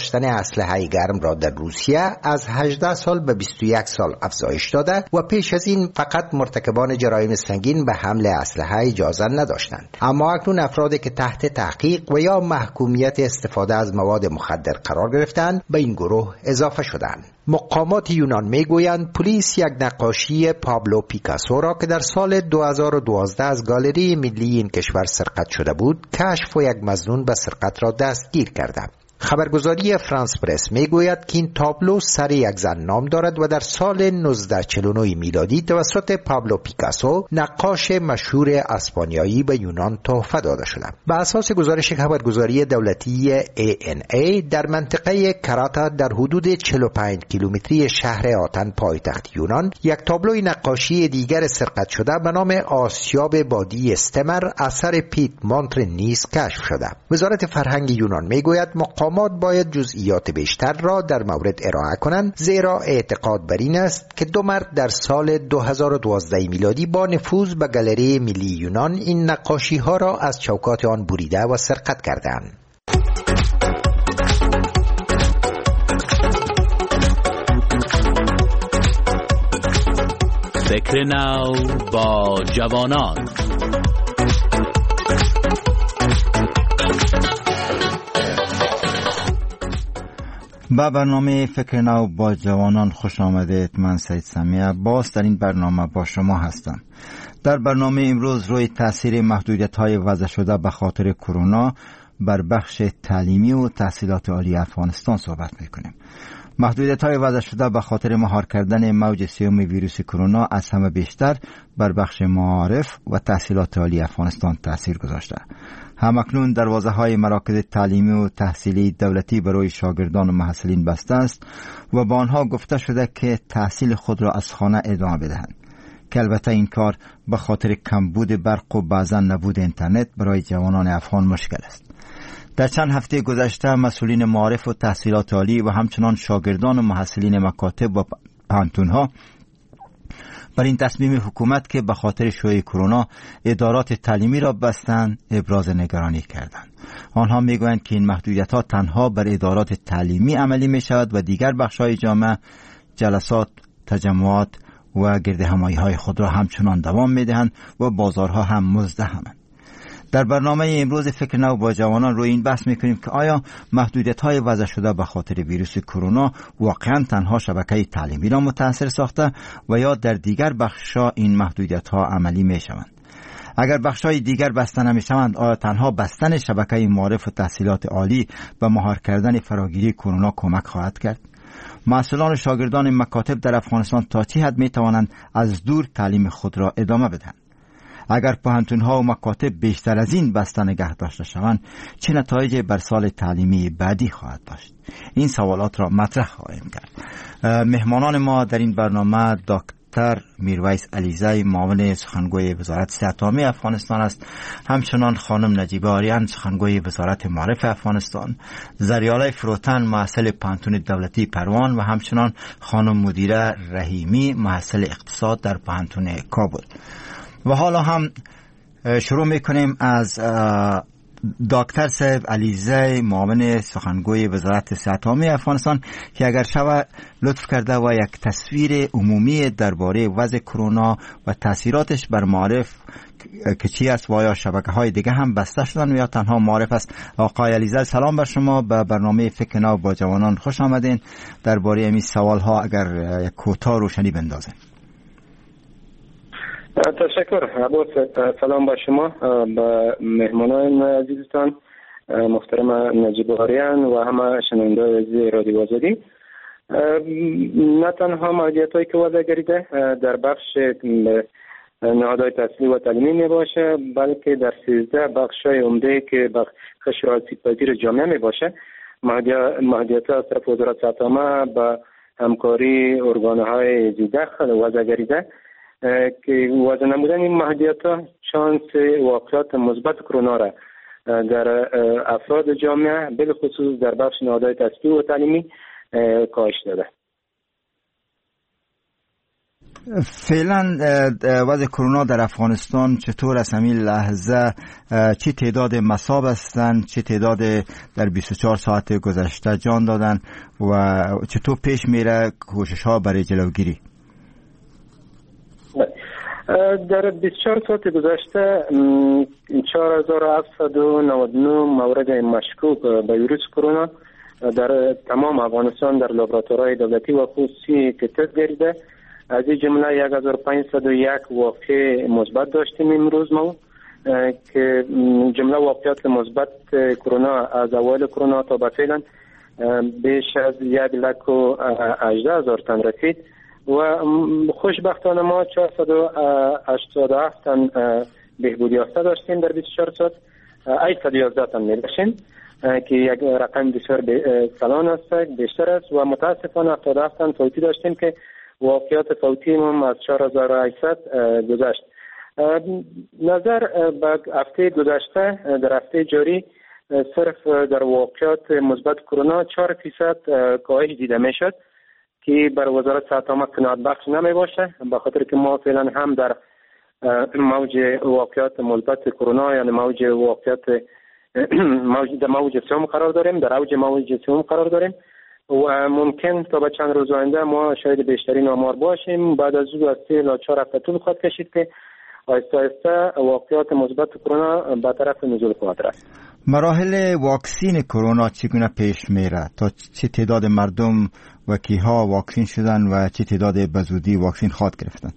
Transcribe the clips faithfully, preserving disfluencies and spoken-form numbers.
داشتن اسلحه گرم را در روسیه از هجده سال به بیست و یک سال افزایش داده و پیش از این فقط مرتکبان جرایم سنگین به حمل اسلحه اجازه نداشتند، اما اکنون افرادی که تحت تحقیق و یا محکومیت استفاده از مواد مخدر قرار گرفتند به این گروه اضافه شدند. مقامات یونان میگویند پلیس یک نقاشی پابلو پیکاسو را که در سال دو هزار و دوازده از گالری ملی این کشور سرقت شده بود کشف و یک مظنون به سرقت را دستگیر کرده. خبرگزاری فرانس پرس میگوید که این تابلو سر یک زن نام دارد و در سال نوزده چهل و نه میلادی توسط پابلو پیکاسو نقاش مشهور اسپانیایی به یونان تحفه داده شده. بر اساس گزارش خبرگزاری دولتی ای ان ای در منطقه کراتا در حدود چهل و پنج کیلومتری شهر آتن پایتخت یونان یک تابلوی نقاشی دیگر سرقت شده به نام آسیاب بادی استمر اثر پیت مونتر نیز کشف شده. وزارت فرهنگ یونان میگوید مقامات باید جزئیات بیشتر را در مورد ارائه کنند، زیرا اعتقاد بر این است که دو مرد در سال دو هزار و دوازده میلادی با نفوذ به گالری ملی یونان این نقاشی ها را از چوکات آن بریده و سرقت کردند. فکر نو با جوانان. با برنامه فکر نو با جوانان خوش آمدید. من سید سمیه باز در این برنامه با شما هستم. در برنامه امروز روی تاثیر محدودیت‌های وضع شده به خاطر کرونا بر بخش تعلیمی و تحصیلات عالی افغانستان صحبت می‌کنیم. محدودیت‌های وضع شده به خاطر مهار کردن موج سوم ویروس کرونا از همه بیشتر بر بخش معارف و تحصیلات عالی افغانستان تاثیر گذاشته. همکنون دروازه‌های مراکز تعلیمی و تحصیلی دولتی برای شاگردان و محصلین بسته است و با آنها گفته شده که تحصیل خود را از خانه ادامه بدهند، که البته این کار به خاطر کمبود برق و بعضا نبود اینترنت برای جوانان افغان مشکل است. در چند هفته گذشته مسئولین معارف و تحصیلات عالی و همچنان شاگردان و محصلین مکاتب و پانتون‌ها بر این تصمیم حکومت که به خاطر شیوع کرونا ادارات تعلیمی را بستند ابراز نگرانی کردند. آنها میگویند که این محدودیت‌ها تنها بر ادارات تعلیمی عملی می شود و دیگر بخش‌های جامعه جلسات، تجمعات و گردهمایی‌های خود را همچنان دوام می‌دهند و بازارها هم مزدحمند. در برنامه امروز فکر نو با جوانان روی این بحث میکنیم که آیا محدودیت‌های وضع شده به خاطر ویروس کرونا واقعا تنها شبکه تعلیمی را متاثر ساخته و یا در دیگر بخش‌ها این محدودیت‌ها عملی میشوند؟ اگر بخش‌های دیگر بسته نمیشوند آیا تنها بستن شبکه معارف و تحصیلات عالی به مهار کردن فراگیری کرونا کمک خواهد کرد؟ مسئولان و شاگردان مکاتب در افغانستان تا چه حد میتوانند از دور تعلیم خود را ادامه بدهند؟ اگر پوهنتون‌ها و مکاتب بیشتر از این بسته نگه داشته شوند چه نتایجی بر سال تعلیمی بعدی خواهد داشت؟ این سوالات را مطرح خواهیم کرد. مهمانان ما در این برنامه دکتر میرویس علیزی معاون سخنگوی وزارت صحت عامه افغانستان است، همچنان خانم نجیبه آریان سخنگوی وزارت معارف افغانستان، زریاله فروتن محصل پوهنتون دولتی پروان و همچنان خانم مدیره رحیمی محصل اقتصاد در پوهنتون کابل. و حالا هم شروع میکنیم از دکتر صاحب علیزی معاون سخنگوی وزارت صحت عامه افغانستان که اگر شود لطف کرده و یک تصویر عمومی درباره وضع کرونا و تاثیراتش بر معارف که چی است و آیا شبکه‌های دیگه هم بسته شدن یا تنها معارف است. آقای علیزی سلام بر شما، به برنامه فکر نو با جوانان خوش آمدین. درباره این سوال‌ها اگر یک کوتاه روشنی بندازین. تشکر. عباس سلام با شما، با مهمانان عزیزتان محترم نجیب آریان و همه شنوندگان عزیز رادیو آزادی. نه تنها محدودیت‌هایی که وضع گردیده در بخش نهادهای تحصیلی و تعلیمی می باشه، بلکه در سیزده بخش‌های عمده که بخش آسیب‌پذیر جامعه می باشه محدودیت‌ها از طرف وزارت صحت عامه با همکاری ارگان‌های داخل وضع گردیده که وضع نمودن این محدودیت‌ها شانس واقعیت مثبت کرونا را در افراد جامعه بالخصوص در بخش نهادهای تحصیلی و تعلیمی کاهش داده. فعلا وضع کرونا در افغانستان چطور از همین لحظه؟ چه تعداد مصاب هستند؟ چه تعداد در بیست و چهار ساعت گذشته جان دادن و چطور پیش میره کوشش ها برای جلوگیری؟ در بیست و چهار ساعت گذشته چهار هزار و هفتصد و نود و نه مورد مشکوک به ویروس کرونا در تمام افغانستان در لابراتوارهای دولتی و خصوصی تست گردیده. از این جمله یک هزار و پانصد و یک واقع مثبت داشتیم امروز ما که جمله واقعات مثبت کرونا از اول کرونا تا به فعلا بیش از یک لک و هجده هزار تن رسید و خوشبختانه ما چهارصد و هشتاد و هفت تن بهبودی یافته داشتیم در بیست و چهار ساعت. هشتصد و یازده تن می‌باشیم که یک رقم بسیار کلان است، بیشتر است و متاسفانه هفتاد و هفت تن فوتی داشتیم که واقعیات فوتی هم از چهار هزار و هشتصد گذشت. نظر به هفته گذشته در هفته جاری صرف در واقعیات مثبت کرونا چهار فیصد کاهش دیده میشد که بر وزارت صحت عامه قناعت بخش نمی باشه، به خاطر که ما فعلا هم در موج واقعیات مثبت کرونا یعنی موج واقعیات موج در موج سوم قرار داریم، در اوج موج سوم قرار داریم و ممکن تا به چند روز آینده ما شاید بیشترین آمار باشیم. بعد از او از سه تا چهار هفته طول خواهد کشید که آهسته آهسته واقعیات مثبت کرونا به طرف نزول خواهد رفت. مراحل واکسین کرونا چگونه پیش میره؟ تا چه تعداد مردم و کیها واکسین شدن و چه تعداد به زودی واکسین خواهد گرفتن؟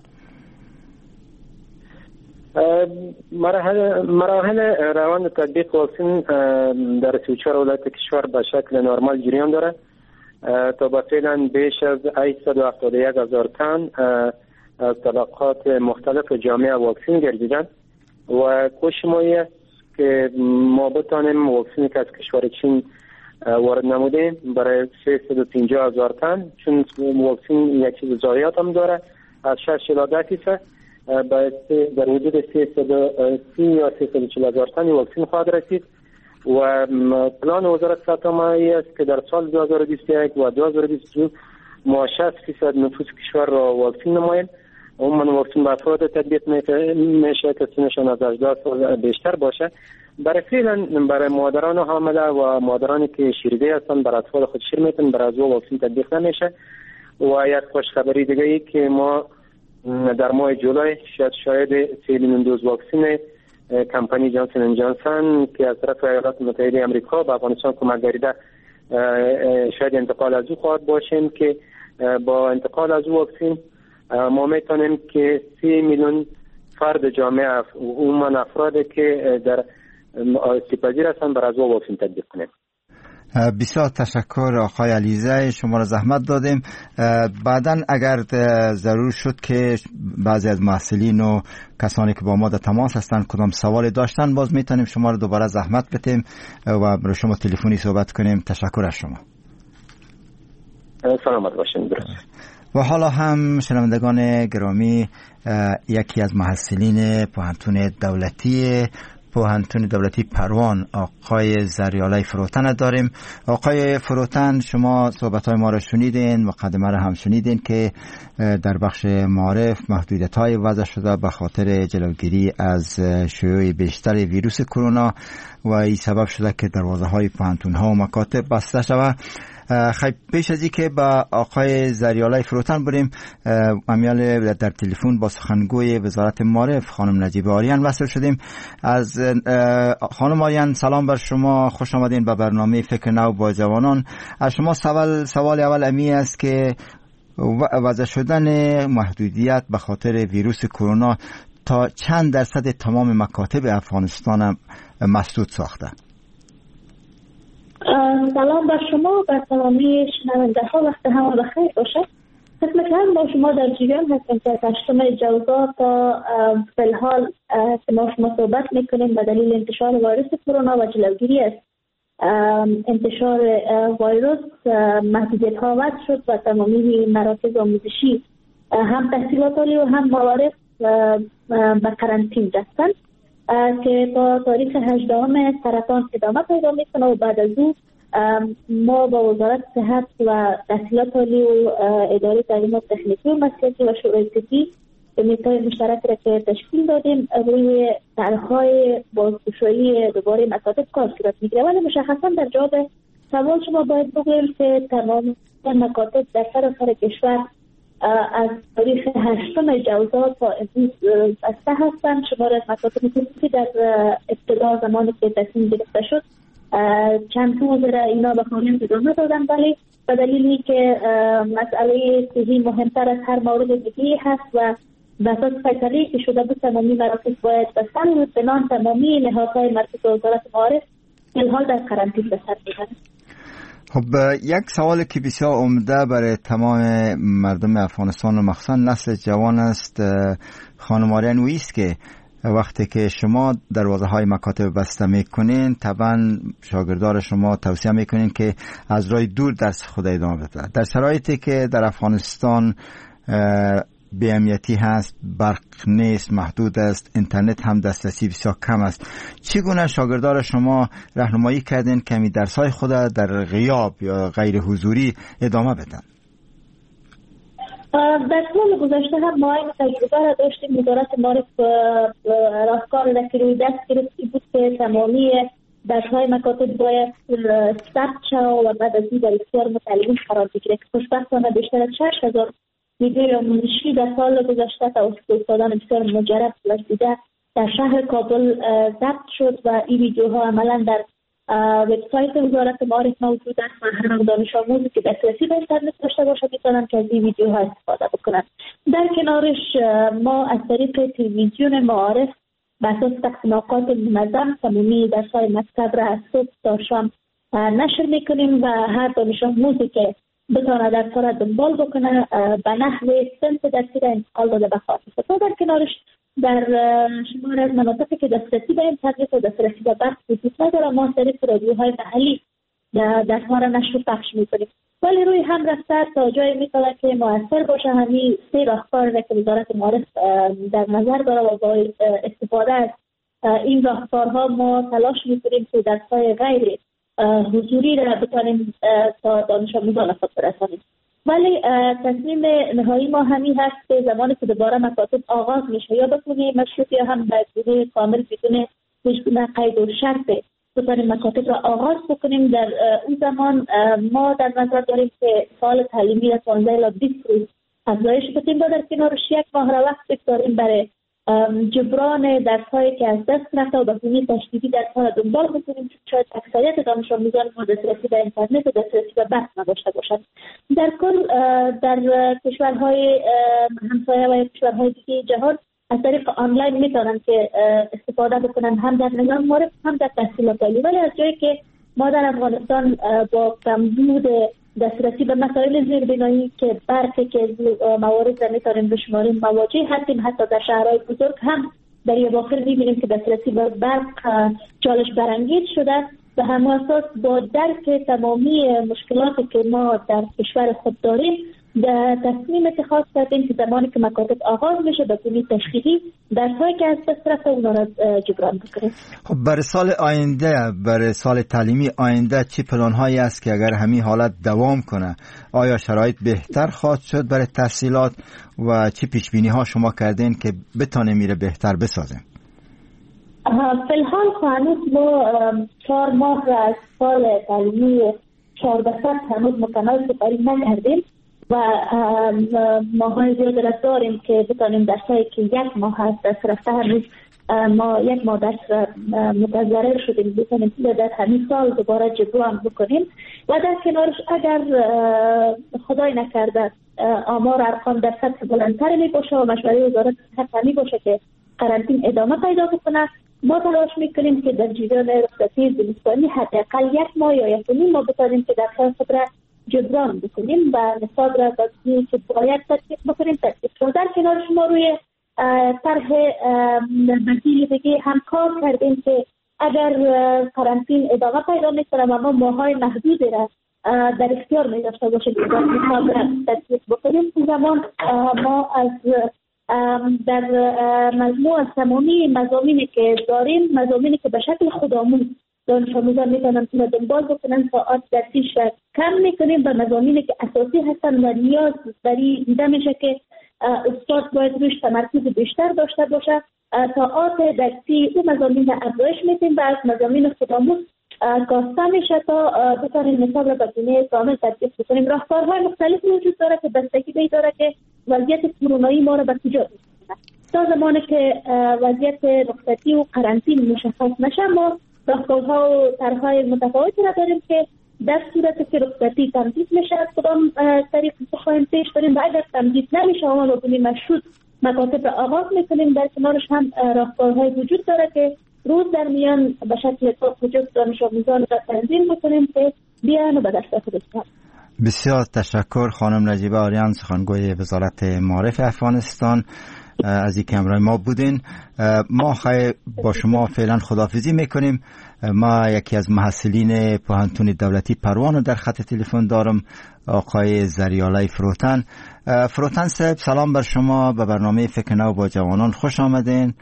مراحل مراحل روند تطبیق واکسین در سی و چهار ولایت کشور به شکل نرمال جریان داره. تا به فعلا بیش از هشتصد و هفتاد و یک هزار تن از طبقات مختلف جامعه واکسین گردیدن و کوشش ما است که ما بتانیم واکسینی که از کشور چین وارد نمودیم برای سیصد و پنجاه هزار تن، چون واکسین یک چیز ضایعات هم داره، از شش الی ده فیصد در حدود سیصد و سی یا سیصد و چهل هزار تن واکسین خواهد رسید و پلان وزارت صحت عامه است که در سال دو هزار و بیست و یک و دو هزار و بیست و دو ما شصت فیصد نفوس کشور را واکسین نماییم. عموما واکسین به افراد تطبیق میشه که سنشان از هجده سال بیشتر باشه. برای فعلا برای مادران حامله و مادرانی که شیرده هستند بر اطفال خود شیر میتن برای از واکسین تطبیق نمیشه. و یک خوشخبری دیگه ای که ما در ماه جولای شاید شاید سه میلیون دوز واکسین کمپانی جانسون اند جانسون که از طرف ایالات متحده آمریکا به افغانستان کمک گردیده شاید انتقال از او خواهد باشیم که با انتقال از او واکسین ما میتونیم که سی میلیون فرد جامعه عموما افرادی که در استیپازیر هستند بر از او واکسین تطبیق کنیم. بسیار تشکر آقای علیزه، شما را زحمت دادیم. بعداً اگر ضرور شد که بعضی از محصلین و کسانی که با ما در تماس هستند کدام سوال داشتن باز میتونیم شما را دوباره زحمت بدیم و برای شما تلفنی صحبت کنیم. تشکر از شما. سلامت باشین. درست. و حالا هم شنوندگان گرامی یکی از محصلین پوهنتون دولتی پوهنتون دولتی پروان آقای زریالای فروتن داریم. آقای فروتن، شما صحبت‌های ما را شنیدین، مقدمه را هم شنیدین که در بخش معارف محدودیت‌های وضع شده به خاطر جلوگیری از شیوع بیشتر ویروس کرونا و این سبب شده که دروازه‌های پوهنتون‌ها و مکاتب بسته شود. خیلی پیش از این که با آقای زریالای فروتن بریم، امیال در تلفن با سخنگوی وزارت معارف خانم نجیبه آریان وصل شدیم. از خانم آریان سلام بر شما، خوش آمدین به برنامه فکر نو با جوانان. از شما سوال سوال اول امی است که وضع شدن محدودیت به خاطر ویروس کرونا تا چند درصد تمام مکاتب افغانستان مسدود ساخته؟ سلام بر شما و تمامی شنونده ها، وقت همه بخیر باشه. قسمت هم با شما در جریان هستیم که تشتم جوزا تا فی الحال که ما شما صحبت میکنیم به دلیل انتشار ویروس کرونا و جلوگیری از انتشار ویروس محدودیت ها وضع شد و تمامی مراکز آموزشی هم تحصیلات عالی و هم معارف به قرنطینه رفتند که تا تاریخ هجدهم سرطان ادامه پیدا میکنه و بعد از او ما با وزارت صحت و تحصیلات عالی و اداره تعلیمات تکنیکی و مسلکی و شورای طبی کمیته مشترک را که تشکیل دادیم روی طرح‌های بازگشایی دوباره مکاتب کار صورت میگیره. ولی مشخصا در جواب سوال شما باید بگویم که تمام مکاتب در سراسر کشور از تاریخ هشتم جوزا تا امروز بسته هستند. شمار از مکاتب خصوصی در ابتدا زمانی که تصمیم گرفته شد چند روز را اینا به فعالیت ادامه دادن، ولی به دلیلی که مسئله صحی مهمتر از هر مورد دیگه هست و به اساس فیصله که شده بود تمامی مراکز باید بستن و بنان تمامی نهادهای مرکز وزارت معارف الحال در قرنطینه به سر میبرند. خب یک سوال که بسیار عمده برای تمام مردم افغانستان و مخصوصا نسل جوان است خانم آریا نویی است که وقتی که شما دروازه های مکاتب بسته میکنین طبعا شاگردار شما توصیه میکنین که از راه دور درس خود ادامه بده. در شرایطی که در افغانستان بی‌امنیتی هست، برق نیست، محدود است، اینترنت هم دسترسی بسیار کم است، چگونه شاگردار شما راهنمایی کردین که می درس‌های خود در غیاب یا غیر حضوری ادامه بدن؟ در سال گذشته هم ما این تجربه را داشتیم. وزارت معارف راهکار را که روی دست گرفتی بود که تمامی درس‌های مکاتب باید ثبت شود و بعد از این در اختیار متعلمین قرار بگیره که خوشبختانه بیشتر از شش هزار ویدیوی آموزشی در سال گذشته توسط استادان بسیار مجرب ورزیده در شهر کابل ضبط شد و این ویدیوها عملا در وبسایت وزارت معارف موجود است و هر دانش آموزی که دسترسی به اینترنت داشته باشه میتونن که از این ویدیوها استفاده بکنن. در کنارش ما از طریق تلویزیون معارف به اساس تقسیم اوقات منظم تمامی درس‌های مکتب را از صبح تا شام نشر میکنیم و هر دانش آموزی که بتونه درس را دنبال بکنه به نحو صنف درسی را انتقال داده به خاطر و در کنارش در شمار از مناطقی که دسترسی به اینترنت و دسترسی به برق وجود نداره ما از طریق رادیوهای محلی درس‌ها را نشر و پخش میکنیم. ولی روی هم رفته تا جای میتونه که موثر باشه همین سه راهکار را که وزارت معارف در نظر داره و با استفاده از این راهکارها ما تلاش میکنیم که درس‌های غیر حضوری را بتانیم تا دانش آموزان خود برسانیم. ولی تصمیم نهایی ما همین هست که زمانی که دوباره مکاتب آغاز میشه یا بتونیم مشروط یا هم به کامل بدون هیچ گونه قید و شرط بتونیم مکاتب را آغاز بکنیم. در اون زمان ما در نظر داریم که سال تعلیمی را پانزده الی بیست روز افزایش بدیم و در کنارش یک ماه را وقت بگذاریم برای جبران درس‌هایی که از دست رفته و بهونه تشدیدی درس‌ها را دنبال بکنیم چون شاید اکثریت دانش آموزان ما دسترسی به اینترنت و دسترسی به بحث نداشته باشند. در کل در کشورهای همسایه و کشورهای دیگه جهان از طریق آنلاین میتونن که استفاده بکنن هم در نظام معارف هم در تحصیلات عالی. ولی از جایی که ما در افغانستان با کمبود دسترسی به مسائل زیربنایی که برخی که موارد را میتونیم بشماریم مواجه هستیم، حتی در شهرهای بزرگ هم در یه واقع میبینیم که دسترسی به برق چالش برانگیز شده. به همون اساس با درک تمامی مشکلاتی که ما در کشور خود داریم در تصمیم اتخاذ کردیم که زمانی که مکاتب آغاز میشه به گونه تشخیصی درس‌هایی که از دست رفته اونا را جبران بکنیم. خب برای سال آینده، برای سال تعلیمی آینده چه پلان‌هایی است که اگر همین حالت دوام کنه آیا شرایط بهتر خواهد شد برای تحصیلات و چه پیش‌بینی‌ها شما کردین که بتونه میره بهتر بسازیم؟ فی الحال هنوز ما چهار ماه را از سال تعلیمی چهارده هنوز مکمل سپری نکردیم و ماهای زیاد را داریم که بتانیم درسایی که یک ماه هست دست رفته هنوز ما یک ماه درس را متضرر شدیم بتانیم در همین سال دوباره جبران بکنیم و در کنارش اگر خدای نکرده آمار ارقام در سطح بلندتر می باشه و مشوره وزارت صحت همی باشه که قرنطینه ادامه پیدا بکنه ما تلاش میکنیم که در جریان رخصتی زمستانی حداقل یک ماه یا یک نیم ما بتانیم که درس خود را جبران بکنیم و نصاب را بازی که باید تطبیق بکنیم تطبیق کنیم. در کنار شما روی طرح بدیل دیگه هم کار کردیم که اگر قرنطینه ادامه پیدا میکنه و ما ماهای محدود را در اختیار می داشته باشه که نصاب را تطبیق بکنیم اون زمان ما از در مجموع از تمامی مضامینی که داریم مضامینی که به شکل خودآموز دانش آموزان میتونن که دنبال بکنن ساعات درسیش را کم میکنیم و مضامینی که اساسی هستن و نیاز برای دیده میشه که استاد باید روش تمرکز بیشتر داشته باشه. ساعات درسی او مضامین را افزایش میدیم و از مضامین خودآموز کاسته میشه تا بتونیم نصاب را به گونه کامل تطبیق بکنیم. راهکارهای مختلف وجود داره که بستگی به داره که وضعیت کرونایی ما را به کجا می‌بره. تا زمانی که وضعیت رخصتی و قرنطینه مشخص نشه ما راهکارها و طرح‌های متفاوتی را داریم که در صورتی که رخصتی تمدید میشه از کدام طریق بخواهیم پیش بریم و اگر تمدید نمیشه اما با گونه مشروط مکاتب را آغاز میکنیم. در کنارش هم راهکارهای وجود داره که روز در میان به شکل تا وجود دانش آموزان را تنظیم بکنیم که بیان و به دست خودشان. بسیار تشکر خانم نجیبه آریان، سخنگوی وزارت معارف افغانستان، از اینکه همراه ما بودین. ما خیلی با شما فعلا خداحافظی میکنیم. ما یکی از محصلین پوهنتون دولتی پروان در خط تلفن دارم، آقای زریالای فروتن. فروتن صاحب سلام بر شما، به برنامه فکر نو با جوانان خوش آمدین.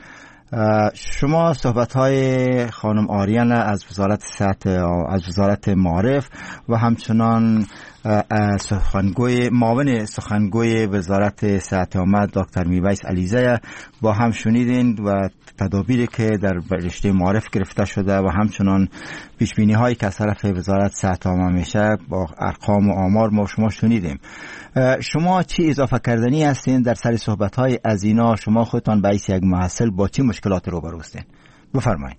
شما صحبت‌های خانم آریان از وزارت صحت، از وزارت معارف و همچنان سخنگوی معاون سخنگوی وزارت صحت عامه دکتر میویس علیزاده با هم شنیدین و تدابیری که در رشته معارف گرفته شده و همچنان پیشبینی‌هایی که از طرف وزارت صحت عامه میشه با ارقام و آمار ما شما شنیدیم. شما چی اضافه کردنی هستین در سر صحبت‌های از اینا؟ شما خودتان به حیث یک محصل با چی مشکلات روبرو هستین؟ بفرمایید.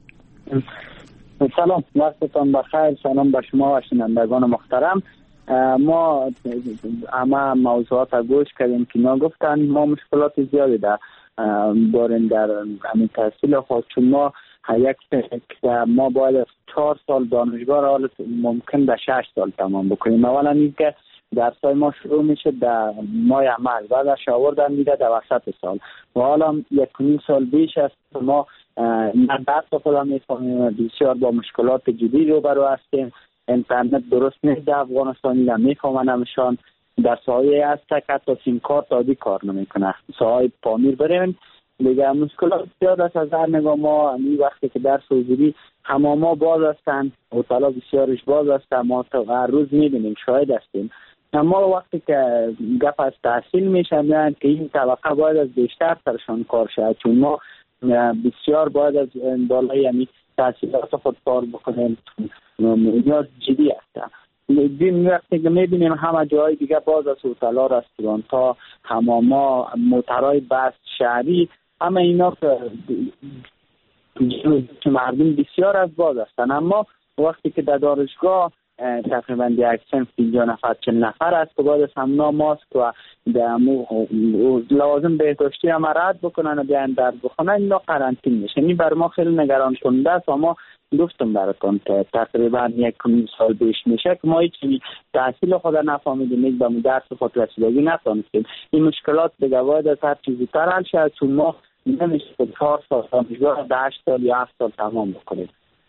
سلام، وقتتان بخیر. سلام به شما و شنوندگان محترم. ما همه موضوعات گوش کردیم که اینا گفتن. ما مشکلات زیادی در داریم در همین تحصیل خود، چون ما یک ما باید چهار سال دانشگاه را ممکن در شش سال تمام بکنیم. اولا اینکه درسای ما شروع میشه در ماه عمل، بعدش آوردن میده در وسط سال و حالا یک نیم سال بیش است ما نه درس خودم میفهمیم، بسیار با مشکلات جدی روبرو هستیم. اینترنت درست نیست در افغانستان، نمیفهمنمشان. در سایه هست که حتی سیم کارت عادی کار نمیکنه. سایه پامیر بریم دیگه مشکلات زیاد است. از هر نگاه ما این وقتی که درس حضوری حماما باز هستن، هتل‌ها بسیارش باز هستن، ما هر روز میبینیم، شاهد هستیم. اما وقتی که گپ از تحصیل میشه میگن که این طبقه باید از بیشتر سرشان کار شد، چون ما بسیار باید از بالای یعنی تحصیلات خود کار بکنیم. نیاز جدی هست. این وقتی که میبینیم همه جای دیگه باز از هتل‌ها، رستوران‌ها، حمام‌ها، موترهای بس شهری، همه اینا که مردم بسیار از باز هستن. اما وقتی که در دانشگاه تقریبا یک صنف اینجا نفر چل نفر است که باید از همنا ماسک و لوازم بهداشتی هم رعایت بکنن و بیان در بخونن، اینا قرنطینه میشه. این بر ما خیلی نگران کننده است. اما گفتم براتون که تقریبا یک سال بیش میشه که ما هیچ تحصیل خود نفهمیدیم، یک به درس خود رسیدگی نتونستیم. این مشکلات دیگه باید از هر چیزی تر حل شد، چون ما نمیشه که چهار سال دانشگاه در هشت سال یا هفت سال تمام بکنیم.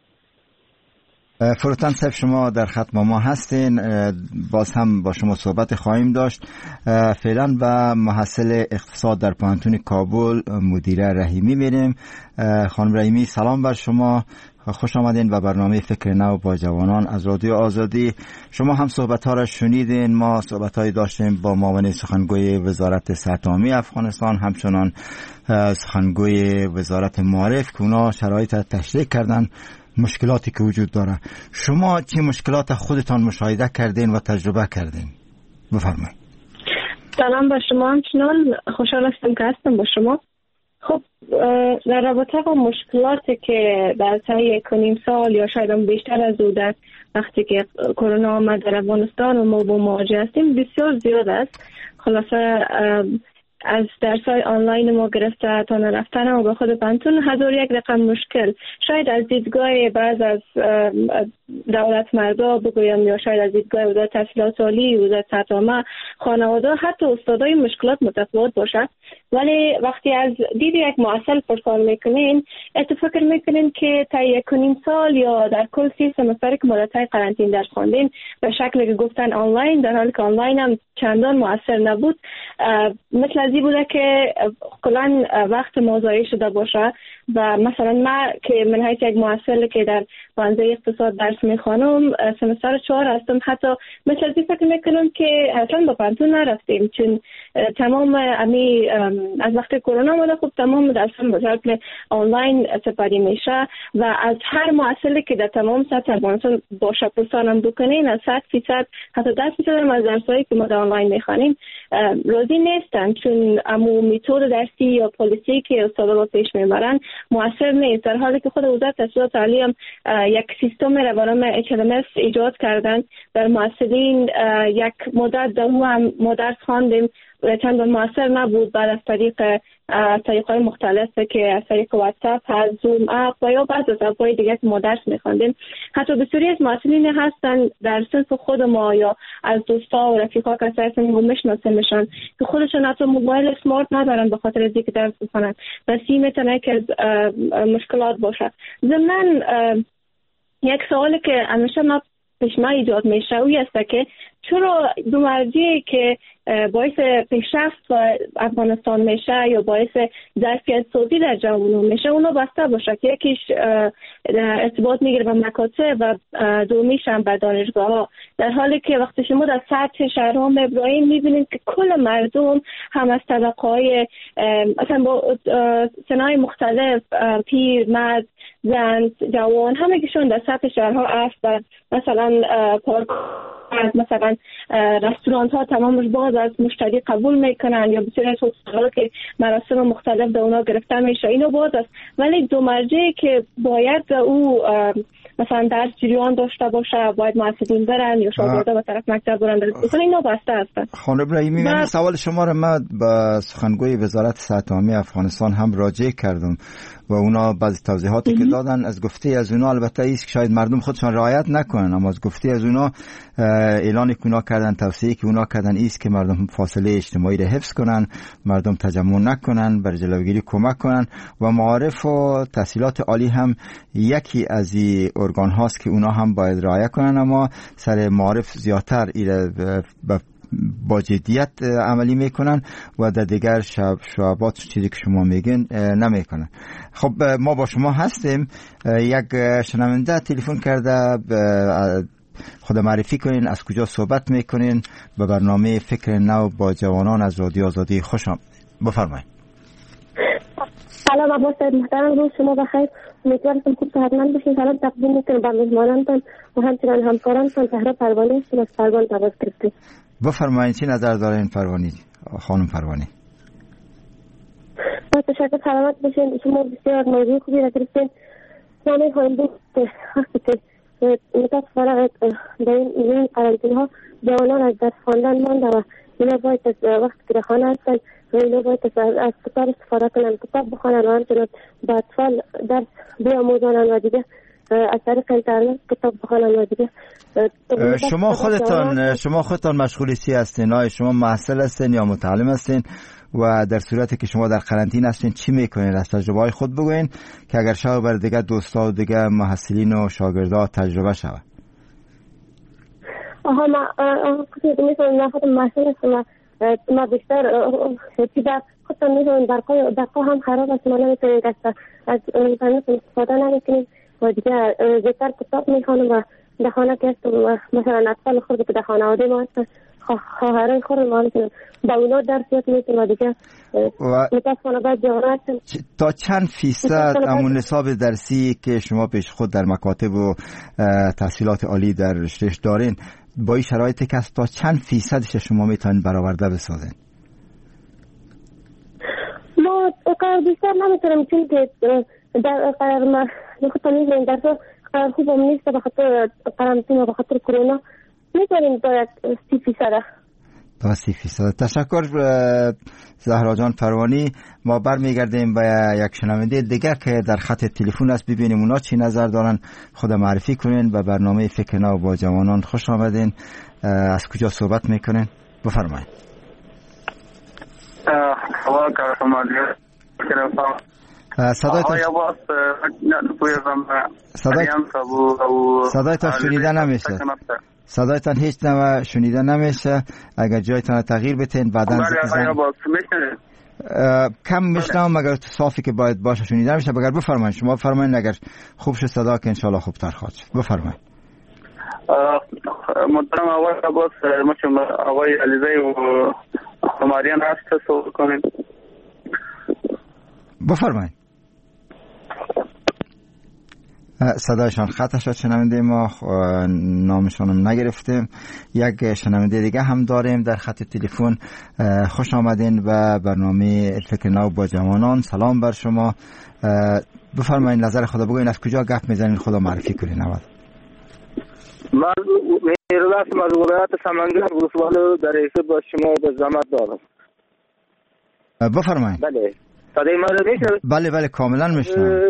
فروتن صاحب شما در خط با ما هستین، باز هم با شما صحبت خواهیم داشت. فعلا به محصل اقتصاد در پوهنتون کابل مدیره رحیمی میریم. خانم رحیمی سلام بر شما، خوش آمدین به برنامه فکر نو با جوانان از رادیو آزادی. شما هم صحبت ها را شنیدین، ما صحبت هایی داشتیم با معاون سخنگوی وزارت صحت عامه افغانستان، همچنان سخنگوی وزارت معارف که اونا شرایط را تشریح کردن، مشکلاتی که وجود داره. شما چه مشکلات خودتان مشاهده کردین و تجربه کردین؟ بفرمایید. سلام با شما، همچنان خوشحال هستم که هستم با شما. خب در رابطه با مشکلاتی که در طی یک و نیم سال یا شاید هم بیشتر از او در وقتی که کرونا آمد در افغانستان و ما با مواجه هستیم بسیار زیاد است. خلاصه از درس‌های آنلاین ما گرفته تا نرفتن و به خود پنتون هزار یک رقم مشکل، شاید از دیدگاه بعض از دولت مردا بگویم یا شاید از دیدگاه وزارت تحصیلات عالی، وزارت صحت عامه، خانواده، حتی استادای مشکلات متفاوت باشد. ولی وقتی از دید یک محصل پرسان میکنین اتفاق میکنین که تا یک و نیم سال یا در کل سی سمستر که مدت‌های قرنطینه درس خواندین به شکلی که گفتن آنلاین، در حالی که آنلاین هم چندان مؤثر نبود، مثل ازی بوده که کلان وقت موضوعی شده باشه و مثلا ما که من حیث یک معسل که در بانزه اقتصاد درس میخوانم سمستر چهار هستم، حتی مثل ازی فکر میکنم که اصلا با پانتون نرفتیم، چون تمام امی از وقت کرونا مده خب تمام درسم به شکل آنلاین سپاری میشه و از هر معسلی که در تمام سطح افغانستان باشه پرسانم بکنین از صد فیصد حتی ده فیصد از درسایی که ما در آنلاین میخوانیم راضی نیستن، چون امو میتود درسی یا پالیسی که استادا پیش میبرن مؤثر نیست، در حالی که خود وزارت تحصیلات عالی هم یک سیستم رو برای اچ ال ام اس ایجاد کردن. در معسلین یک مدت در هم ما درس خواندیم چند مؤثر نبود، بعد از طریق طریق‌های مختلف که از طریق واتساپ، از زوم اپ و یا بعض از اپ‌های دیگه که ما درس می‌خواندیم، حتی بسیاری از معسلین هستن در صنف خود ما یا از دوستا و رفیقا که اصلا هم میشناسیمشان که خودشون حتی موبایل سمارت ندارن به خاطر از اینکه درس می‌خوانن و سی میتونه که از مشکلات باشه. ضمن یک سوالی که همیشه ما پیش ما ایجاد میشه اوی است که چرا دو مرجعی که باعث پیشرفت و افغانستان میشه یا باعث ظرفیت سازی در جوانان میشه اونا بسته باشه که یکیش ارتباط میگیره به مکاتب و دومیش هم به دانشگاه ها، در حالی که وقتی شما در سطح شهرها ابراهیم میبینید که کل مردم هم از طبقه های اصلا با سنای مختلف پیر، مرد، زن، جوان همگیشون در سطح شهرها است و مثلا پارک مثلا رستوران ها تمامش باز از مشتری قبول میکنن یا بسیاری از هتل‌ها که مراسم مختلف در اونا گرفته میشه اینو باز است، ولی دو مرجعی که باید او مثلا درس جریان داشته باشه باید معسلین برن یا شاگردا به طرف مکتب برن درس اینا بسته هستن. خانم ابراهیمی من سوال شما رو من با سخنگوی وزارت صحت عامه افغانستان هم راجع کردم و اونا بعضی توضیحاتی که دادن از گفته از اونا البته ایست که شاید مردم خودشان رعایت نکنن، اما از گفته از اونا اعلانی که اونا کردن، توصیه که اونا کردن ایست که مردم فاصله اجتماعی رو حفظ کنن، مردم تجمع نکنن، بر جلوگیری کمک کنن و معارف و تحصیلات عالی هم یکی از این ارگان هاست که اونا هم باید رعایت کنن، اما سر معارف زیادتر با جدیت عملی میکنن و در دیگر شب شعبات چیزی که شما میگین نمیکنن. خب ما با شما هستیم. یک شنونده تلفن کرده، خود معرفی کنین، از کجا صحبت میکنین؟ به برنامه فکر نو با جوانان از رادیو آزادی خوش آمدید. بفرمایید. سلام عباس محترم، روز شما بخیر. امیدوارم خوب صحتمند باشین. سلام تقدیم میکنم به میزبانانتان و همچنین همکارانتان. طاهره پروانی هستم از پروان تماس گرفتیم. بفرمایید چی نظر دارین پروانی خانم پروانی؟ با تشکر، سلامت باشین. شما بسیار موضوع خوبی را گرفتین. ما میخواهیم بود وقتی که متاسفانه در این قرنطینه ها جوانان از درس خواندن مانده و اینا باید از وقتی که در خانه هستن و اینا باید از کتاب استفاده کنن، کتاب بخوانن و همچنان با اطفال درس بیاموزانن و دیگه از طریق اینترنت کتاب بخوانن و دیگه. شما خودتان شما خودتان مشغولیتی هستین؟ آیا شما محصل هستین یا متعلم هستین؟ و در صورتی که شما در قرنطینه هستین چی میکنین؟ از تجربه های خود بگوین که اگر شاید بر دیگه دوستا و دیگه محصلین و شاگردا تجربه شود. آها ما خودم میتونم نه خودم محصل هستم، ما بیشتر چیزا خودم میتونم درکای درکا هم خراب است، ما نمیتونیم دست از اینترنت استفاده نکنیم و دیگه زیادتر کتاب میخوانم و در خانه که هستم و مثلا اطفال خود که در خانواده ما هستن خواهرای خود ما هستن با اونا درس یاد میتونم و دیگه متاسفانه باید جوانه هستم. تا چند فیصد همون نصاب درسی که شما پیش خود در مکاتب و تحصیلات عالی در رشتهش دارین با این شرایطی که تا چند فیصدش شما میتونین برآورده بسازین؟ ما قرار بیشتر نمیتونم چون که در قرار ما خودم میتونیم درس قرار خوبم نیست به خاطر قرنطینه به خاطر کرونا میتونیم تا سی فیصد تا سی فیصد. تشکر زهرا جان پروانی. ما برمیگردیم به یک شنونده دیگر که در خط تلفن است، ببینیم اونا چی نظر دارن. خود معرفی کنین. به برنامه فکر نو با جوانان خوش آمدین. از کجا صحبت میکنین؟ بفرمایید. صدای تا صدای تا شنیده نمیشه. صدایتان هیچ نوع شنیده نمیشه. اگر جایتان تغییر بتین بعداً زن... کم میشنم مگر صافی که باید باشه شنیده میشه. بگر بفرمایید شما بفرمایید، اگر خوب شد صدا که انشالله خوبتر خواهد شد. بفرمایید. محترم آقای عباس، ما آقای علیزی و خماریان هست صحبت کنیم. بفرمایید. صدایشان خطا شد، شنونده ما نامشان هم نگرفتیم. یک شنونده دیگه هم داریم در خط تلفن. خوش آمدین به برنامه فکر نو با جوانان. سلام بر شما. بفرمایید نظر خدا بگوین، از کجا گپ میزنین، خدا معرفی کنین. اول من میرلاس مزورات سمنگر ولسوالی در ایسه با شما به زحمت دارم. بفرمایید. بله صدای من رو میشه؟ بله بله کاملا میشنم.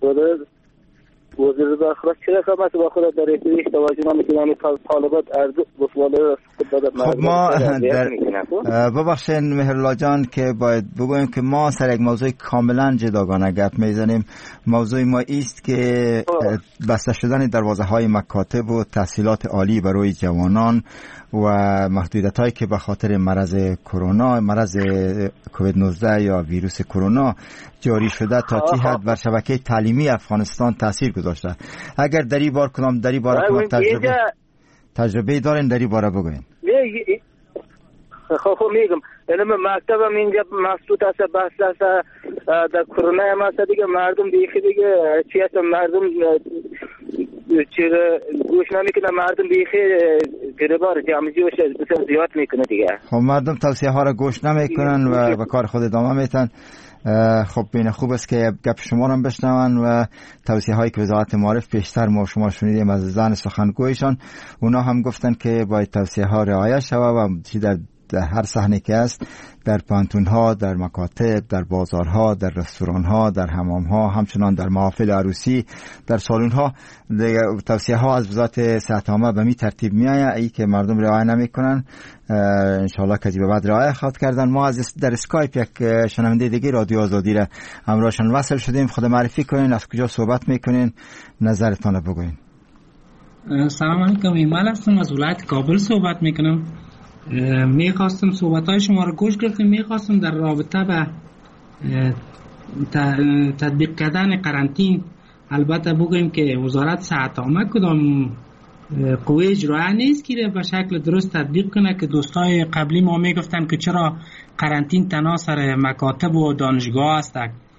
وزیر داخله چرا خواهد با خود در ایتویش توجه نمیکنم طالبات ارز بسواله خب ما در ببخشین مهرلا جان که باید بگویم که ما سر یک موضوع کاملا جداگانه گپ میزنیم. موضوع ما ایست که بسته شدن دروازه های مکاتب و تحصیلات عالی برای جوانان و محدودیت هایی که به خاطر مرض کرونا، مرض کووید نوزده یا ویروس کرونا جاری شده تا چه حد بر شبکه تعلیمی افغانستان تاثیر گذاشته. اگر در این بار کدام در این بار کدام تجربه تجربه دارین در این باره بگوین. خب میگم علم مکتبم اینجا مسدود است، بحث است در کرونا هم است دیگه. مردم دیگه دیگه چی است، مردم چرا گوش نمیکنه، مردم دیگه گربار جمعی و بسیار زیاد میکنه دیگه. خب مردم توصیه ها را گوش نمیکنن و به کار خود ادامه میتن. خب بین خوب است که گپ شما را بشنون و توصیه هایی که وزارت معارف پیشتر ما شما شنیدیم از زن سخنگویشان، اونا هم گفتن که باید توصیه ها رعایت شود و در در هر صحنه که است، در پانتون ها، در مکاتب، در بازارها، در رستوران ها، در حمام ها، همچنان در محافل عروسی، در سالن ها، توصیه ها از وزارت صحت عامه به می ترتیب می آید. ای که مردم رعایت نمی کنن ان شاء الله کسی به بعد رعایت خواهد کردن. ما از در اسکایپ یک شنونده دیگه رادیو آزادی را همراهشان وصل شدیم. خود معرفی کنین، از کجا صحبت میکنین، نظرتان رو بگوین. سلام علیکم، ایمال هستم، از ولایت کابل صحبت میکنم. میخواستم صحبتهای شما رو گوش گرفتم. میخواستم در رابطه به تطبیق کردن قرنطین البته بگویم که وزارت صحت عامه کدام قوه اجرایی نیست که به شکل درست تطبیق کنه، که دوستای قبلی ما میگفتن که چرا قرنطین تنها سر مکاتب و دانشگاه است.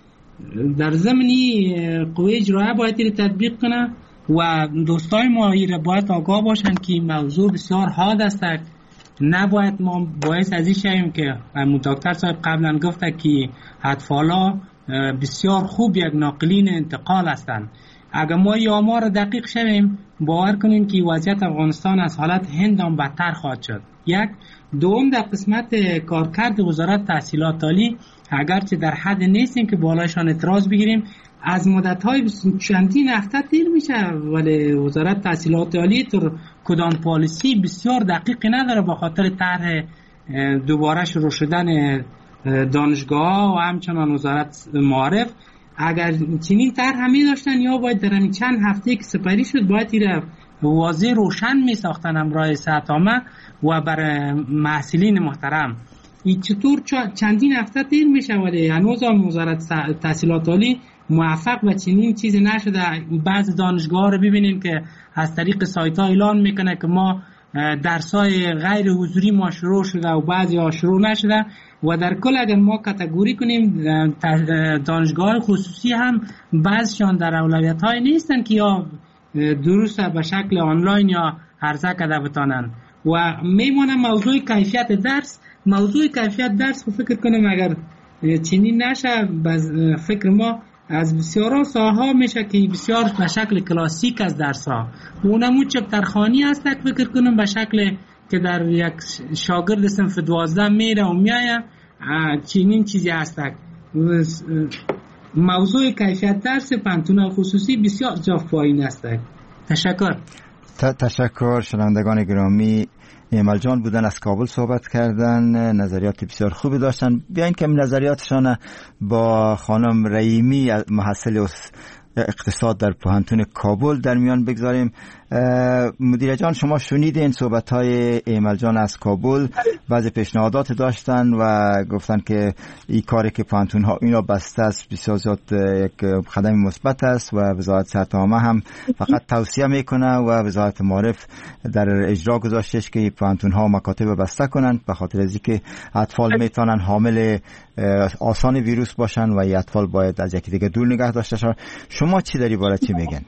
در زمینی قوه اجرایی باید این تطبیق کنه و دوستای ما ایره باید آگاه باشن که موضوع بسیار حاد است. نباید ما باعث از این شویم که دکتر صاحب قبلا گفته که اطفالا بسیار خوب یک ناقلین انتقال هستند. اگر ما این آمار دقیق شویم باور کنیم که وضعیت افغانستان از حالت هند هم بدتر خواهد شد. یک دوم در قسمت کارکرد وزارت تحصیلات عالی، اگرچه در حد نیستیم که بالایشان اعتراض بگیریم، از مدت‌های چندین هفته دیر میشه ولی وزارت تحصیلات عالی تر کدام پالیسی بسیار دقیقی نداره به خاطر طرح دوباره شروع شدن دانشگاه و همچنان وزارت معارف. اگر چنین طرح می داشتن یا باید در همین چند هفته که سپری شد باید این واضح روشن می ساختن همراه صحت عامه و بر محصلین محترم. این چطور چندین هفته دیر میشه ولی هنوز هم وزارت تحصیلات عالی موفق به چنین چیزی نشده. بعض دانشگاه رو ببینیم که از طریق سایت ها اعلان میکنه که ما درسای غیر حضوری ما شروع شده و بعضی ها شروع نشده و در کل اگر ما کاتگوری کنیم دانشگاه خصوصی هم بعضشان در اولویت های نیستن که یا دروس به شکل آنلاین یا عرضه کده بتانن. و میمونه موضوع کیفیت درس. موضوع کیفیت درس رو فکر کنم اگر چنین نشه فکر ما از بسیارا ساها میشه که بسیار به شکل کلاسیک از درس ها اونمون چپترخانی هست که فکر کنم به شکل که در یک شاگرد صنف دوازده میره و میایه چنین چیزی هست. موضوع کیفیت درس پانتون خصوصی بسیار جا پایین است. تشکر. تشکر. شنوندگان گرامی، ایمال جان بودن از کابل صحبت کردن، نظریات بسیار خوبی داشتن. بیاین که نظریاتشان با خانم رحیمی محصل اقتصاد در پوهنتون کابل در میان بگذاریم. مدیر جان شما شنیدین صحبت های ایمل جان از کابل، بعضی پیشنهادات داشتن و گفتن که این کاری که پانتون ها اینا بسته است بسیار زیاد یک قدم مثبت است و وزارت صحت عامه هم فقط توصیه میکنه و وزارت معارف در اجرا گذاشتش که پانتون ها مکاتب بسته کنند به خاطر از اینکه اطفال میتونن حامل آسان ویروس باشن و این اطفال باید از یکی دیگه دور نگه داشته شون. شما چی داری باره چی میگن؟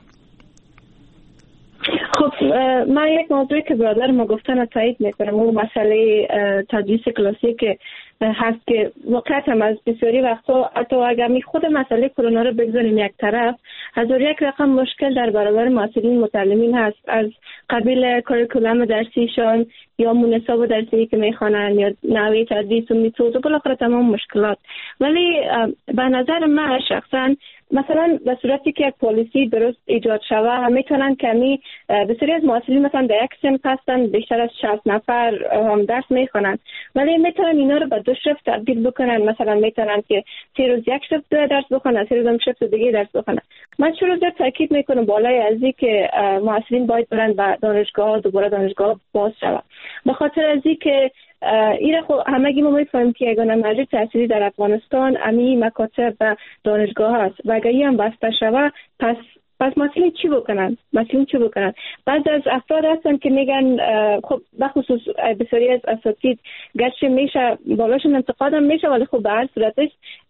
خب من یک موضوعی که برادر ما گفتن رو تایید میکنم، اون مسئله تدریس کلاسیک هست که واقعا هم از بسیاری وقتا حتی اگر می خود مسئله کرونا رو بگذاریم یک طرف، از یک رقم مشکل در برابر معلمین متعلمین هست، از قبیل کاریکولم درسیشان یا مناسب درسی که میخوانن یا نوع تدریس و میتود و بالاخره تمام مشکلات. ولی به نظر من شخصا مثلا به صورتی که یک پالیسی درست ایجاد شود میتونن کمی بسیاری از معلمین مثلا در یک صنف هستن بیشتر از شصت نفر هم درس میخوانن، ولی میتونن اینا رو به دو شفت تبدیل بکنن. مثلا میتونن که سه روز یک شفت درس بخونن، سه روز هم شفت دیگه درس بخونن. من چه روز تاکید میکنم بالای از این که معلمین باید برن به دانشگاه دوباره دانشگاه باز شود، به خاطر از این که ایره خب همگی ما میفهمیم که یگانه مرجع تحصیلی در افغانستان امی مکاتب و دانشگاه هست و اگر این هم بسته شود پس پس مسئولین چی بکنن؟ مسئولین چی بکنن؟ بعض از افراد هستن که میگن خب بخصوص بسیاری از اساتید گرچه میشه بالاشون انتقاد هم میشه، ولی خب به هر صورتش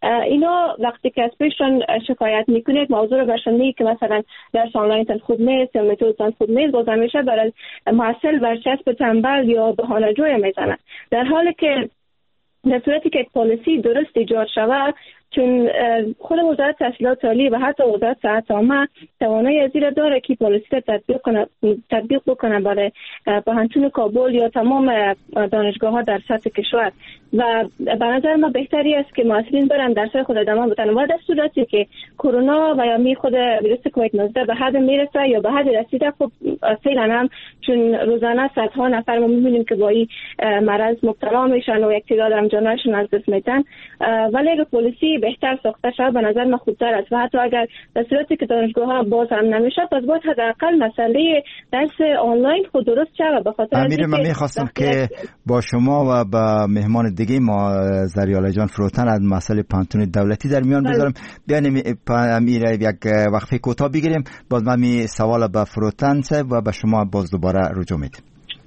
اینا وقتی که از پیششون شکایت میکنه یک موضوع رو برشون میگه که مثلا درس آنلاین تن خوب نیست یا متد تن خوب نیست، باز همیشه برای محصل برچسب تنبل یا بهانه‌جوی میزنن، در حالی که در صورتی که پالیسی درست ایجاد شود، چون خود وزارت تحصیلات عالی و حتی وزارت صحت عامه توانایی از این داره که پالیسی را تطبیق کنه تطبیق بکنه برای پوهنتون کابل یا تمام دانشگاه ها در سطح کشور. و به نظر ما بهتری است که معلمین برن درس خود ادامه بدن و در صورتی که کرونا و یا می خود ویروس کووید نوزده به حد میرسه یا به حد رسیده، خب فعلا هم چون روزانه صدها نفر ما میبینیم که با این مرض مبتلا میشن و یک تعداد هم جانشون از دست میدن، ولی اگر پالیسی بهتر ساخته شود به نظر من خوبتر است. و حتی اگر در صورتی که دانشگاه ها باز هم نمیشه، پس باید حداقل مسئله درس آنلاین خود درست شود. به خاطر امیر من میخواستم که با شما و با مهمان دیگه ما زریاله جان فروتن از مسئله پانتون دولتی در میان بذارم. بیاین امیر یک وقفه کوتاه بگیریم، باز من می سوال به فروتن و به شما باز دوباره رجوع میدم.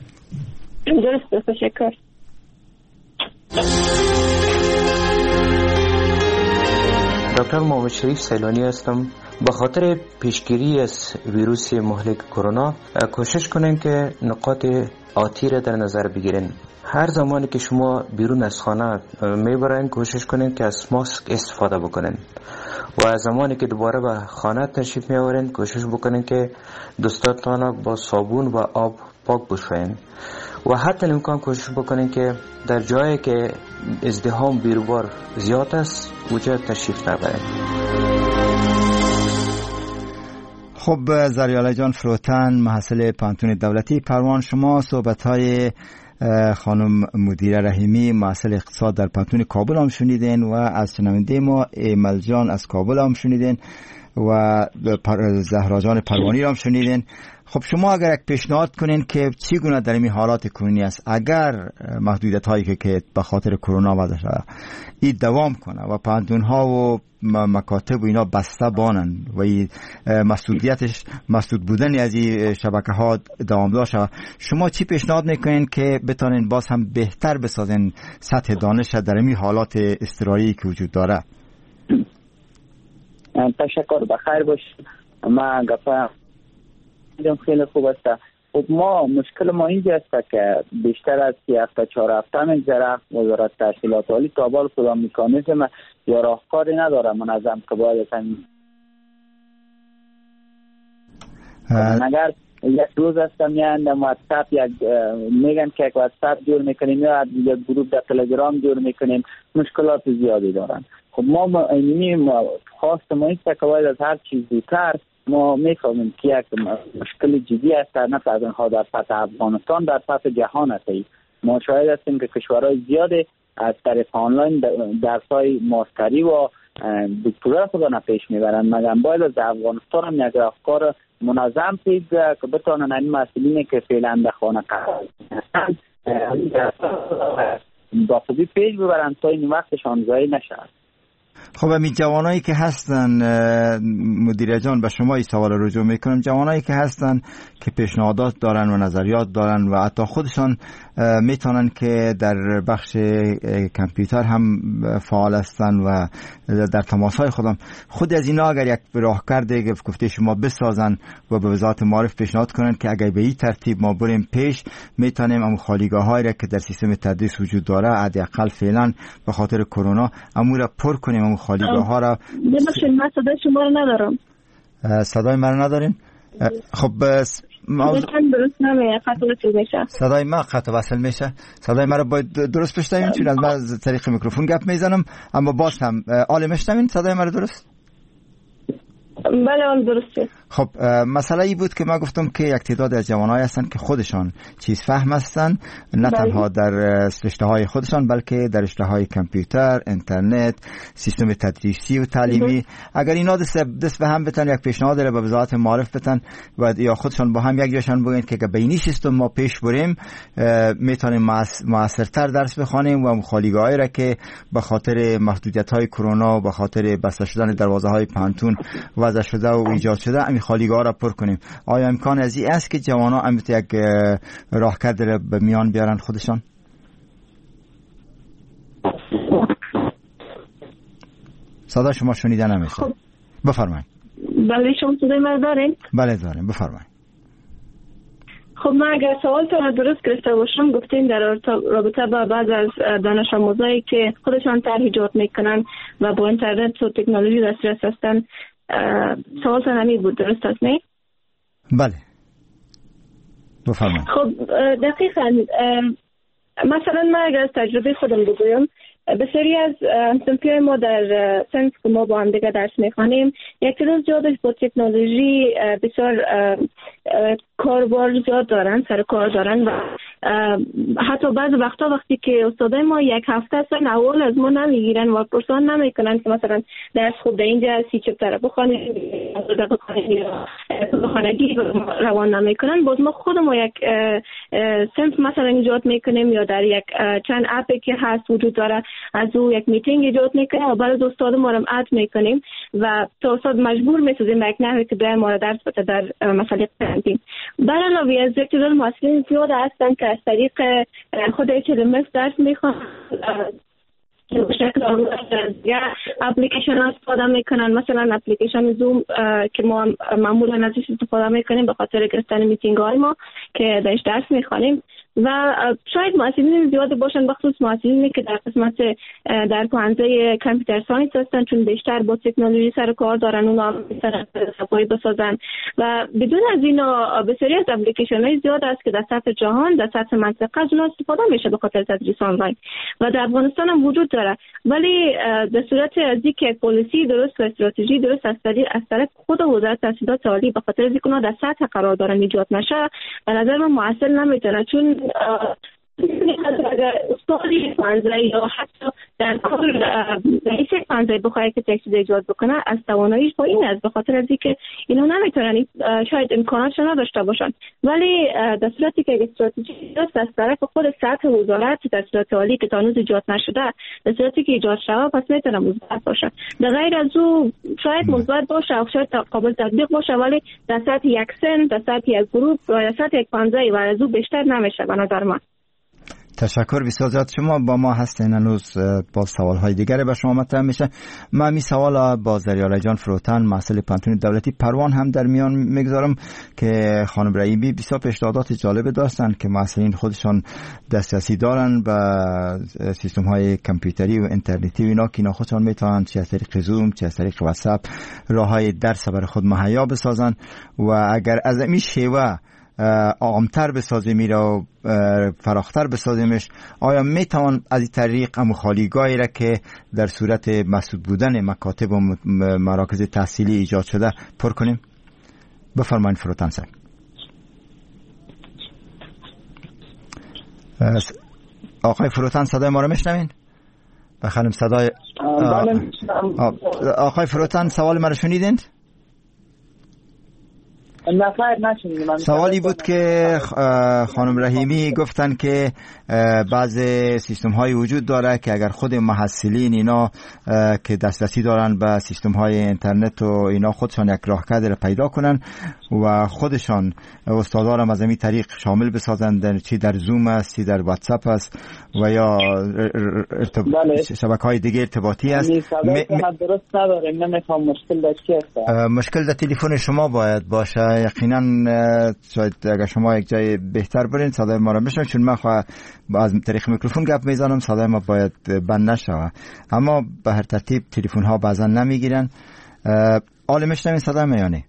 درست، تشکر. دکتر محمد شریف سیلانی هستم. به خاطر پیشگیری از ویروس مهلک کرونا کوشش کنین که نقاط آتی را در نظر بگیرین. هر زمانی که شما بیرون از خانه میبرین کوشش کنین که از ماسک استفاده بکنین و از زمانی که دوباره به خانه تشریف میآورین کوشش بکنین که دستاتان با صابون و آب پاک بشوین و حتی امکان کوشش بکنین که در جایی که ازدحام بیروبار زیاد است اونجا تشریف نبرین. خب زریاله جان فروتن محصل پانتون دولتی، پروان شما صحبت‌های خانم مدیره رحیمی محصل اقتصاد در پانتون کابل هم شنیدین و از شنونده ما ایمل جان از کابل هم شنیدین و زهرا جان پروانی هم شنیدین. خب شما اگر یک پیشنهاد کنین که چگونه در این حالات کنونی است اگر محدودیت هایی که, که به خاطر کرونا وضع شده این دوام کنه و پانتون ها و مکاتب و اینا بسته بانن و این مسئولیتش مسئول بودن از این شبکه ها دوامدار شده، شما چی پیشنهاد میکنین که بتانین باز هم بهتر بسازین سطح دانش در این حالات اضطراری که وجود داره؟ تشکر، بخیر باشید. من گفتم خیلی خوب است. خب ما مشکل ما اینجا است که بیشتر از سی هفته چهار هفته میگذره وزارت تحصیلات عالی کابل کدام مکانیزم یا راهکاری نداره منظم که باید اگر یک روز است میان واتساپ یک میگن که یک واتساپ جور میکنیم یا یک گروه در تلگرام جور میکنیم، مشکلات زیادی دارن. خب ما اینی خواست ما است که باید از هر چیز زودتر ما میفهمیم که یک مشکل جدی است نه تنها در سطح افغانستان، در سطح جهان است. ما شاهد هستیم که کشورهای زیادی از طریق آنلاین درس‌های ماستری و دکترا خودشان پیش میبرند، مگر باید از افغانستان هم یک راهکار منظم پید که بتانن این مسئولینی که فعلا در خانه قرار هستند با خوبی پیش ببرن تا این وقتشان ضایع نشود. خب همین جوانایی که هستن مدیر جان به شما این سوال رجوع میکنم، جوانایی که هستن که پیشنهادات دارن و نظریات دارن و حتی خودشان میتونن که در بخش کامپیوتر هم فعال هستن و در تماس های خودم خود از اینا اگر یک راهکرد گفته شما بسازن و به وزارت معارف پیشنهاد کنن که اگر به این ترتیب ما بریم پیش میتونیم ام خالیگاه هایی را که در سیستم تدریس وجود داره حداقل فعلا به خاطر کرونا امور را پر کنیم. ام خالیگاه ها را ببخشید من صدای شما رو ندارم. صدای من رو ندارین؟ خب بس موضوع درست نمیشه، خط وصل میشه. صدای ما خط وصل میشه. صدای ما رو باید درست بشنویم چون از من طریق میکروفون گپ میزنم اما باز هم عالی میشنوین صدای ما رو درست؟ بله آن درسته. خب مسئله ای بود که ما گفتم که یک تعداد از جوانایی هستن که خودشان چیز فهم هستن، نه تنها در رشته های خودشان بلکه در رشته های کامپیوتر، اینترنت، سیستم تدریسی و تعلیمی. اگر اینا دست دست به هم بتن یک پیشنهاد را به وزارت معارف بتن و یا خودشان با هم یک جاشان بگن که به این سیستم ما پیش بریم میتونیم موثرتر درس بخوانیم و خالیگاهایی را که به خاطر محدودیت های کرونا و به خاطر بسته شدن دروازه های پانتون وضع شده و ایجاد شده همین خالیگاه را پر کنیم. آیا امکان از این است که جوانا هم یک راهکرد را به میان بیارن خودشان؟ صدا شما شنیده نمیشه. خب. بفرمایید. بله شما صدای من دارین؟ بله داریم، بفرمایید. خب من اگر سوال تا درست گرفته باشم گفتین در رابطه با بعض از دانش آموزایی که خودشان طرح ایجاد میکنن و با اینترنت و تکنولوژی دسترس هستن، سوال تا نمی بود درست است نه؟ بله بفرمایید. خب دقیقاً مثلا من اگر از تجربه خودم بگویم، بسیاری از همسنفیای ما در سنف که ما با هم دیگه درس میخوانیم یک روز زیادش با تکنولوژی بسیار کاربار زیاد دارن، سر کار دارن و حتی بعض وقتا وقتی که استادای ما یک هفته اصلا اول از ما نمیگیرن و پرسان نمیکنن که مثلا درس خوب در اینجا سی چپتر بخوانیم بخوانگی روان نمیکنن، باز ما خود ما یک سنف مثلا ایجاد میکنیم یا در یک چند اپی که هست وجود داره از او یک میتینگ ایجاد میکنیم و برای استاد ما رو اد میکنیم و تا استاد مجبور میسازیم به یک نحوی که بیایم ما رو درس بده در مسئله قرنطینه. بر علاوه از یک تعداد مسئولین زیاد هستن که از طریق خود اچ ال ام اس درس میخوان به شکل یا اپلیکیشن استفاده میکنن، مثلا اپلیکیشن زوم که ما معمولا ازش استفاده میکنیم به خاطر گرفتن میتینگ های ما که درش درس میخوانیم و شاید مسئولین زیاد باشن، بخصوص مسئولینی که در قسمت در پانزه کامپیوتر ساینس هستن چون بیشتر با تکنولوژی سر کار دارن، اونا میتونن صفایی بسازن و بدون از اینا بسیاری از اپلیکیشن های زیاد است که در سطح جهان در سطح منطقه از اونا استفاده میشه به خاطر تدریس آنلاین و در افغانستان هم وجود داره، ولی در صورت از اینکه پالیسی درست و استراتژی درست از طرف خود وزارت تحصیلات عالی به خاطر اینکه اونا در سطح قرار دارن ایجاد نشه به نظر من مؤثر نمیتونه، چون اگر استادی پانزه یا حتی در کار رئیس پانزه بخواهی که تکسید ایجاد بکنه از تواناییش با این است، به خاطر از اینکه اینا نمیتونن شاید امکاناتش نداشته باشن، ولی در صورتی که استراتژی درست از طرف خود سطح وزارت تحصیلات عالی که تا هنوز ایجاد نشده در صورتی که ایجاد شود پس میتونه مثبت باشه، در غیر از او شاید مثبت باشه او شاید قابل تطبیق باشه ولی در سطح یک سن، در سطح یک گروه و در سطح یک پانزه و از او بیشتر نمیشه به نظر من. تشکر بسیار زیاد. شما با ما هستین هنوز با سوال های دیگری به شما مطرح میشه. من می سوال با زریال جان فروتن مسئله پانتون دولتی پروان هم در میان میگذارم که خانم رئیبی بسیار پیشنهادات جالب داشتن که مسئولین خودشان دسترسی دارن به سیستم های کامپیوتری و اینترنتی و اینا که اینا خودشان میتونن چه از طریق زوم چه از طریق واتساپ راه های درس برای خود مهیا بسازن و اگر از این شیوه عامتر بسازیم میره فراختر بسازیمش، آیا میتوان از این طریق هم خالیگاهی را که در صورت مسدود بودن مکاتب و مراکز تحصیلی ایجاد شده پر کنیم؟ بفرمایید فروتن صاحب. آقای فروتن صدای ما رو میشنوین؟ بخرم صدای آقای فروتن سوال ما رو شنیدین؟ نفر نشنیدم. سوالی بود که خانم رحیمی گفتن که بعض سیستم های وجود داره که اگر خود محصلین اینا که دسترسی دارن به سیستم های اینترنت و اینا خودشان یک راهکرد را پیدا کنن و خودشان استادا را از این طریق شامل بسازن، در چی در زوم است، چی در واتساپ است و یا ارتب... بله. شبکه های دیگه ارتباطی است. م... درست نداریم، نمیخوام مشکل داشته است. مشکل در تلفن شما باید باشه. یقینا شاید اگر شما یک جای بهتر برین صدای ما را بشنوید، چون من خواهم از طریق میکروفون گپ میزنم، صدای ما باید بند نشوه، اما به هر ترتیب تلفن ها بعضا نمیگیرن. آل میشنوین صدای ما یا نه؟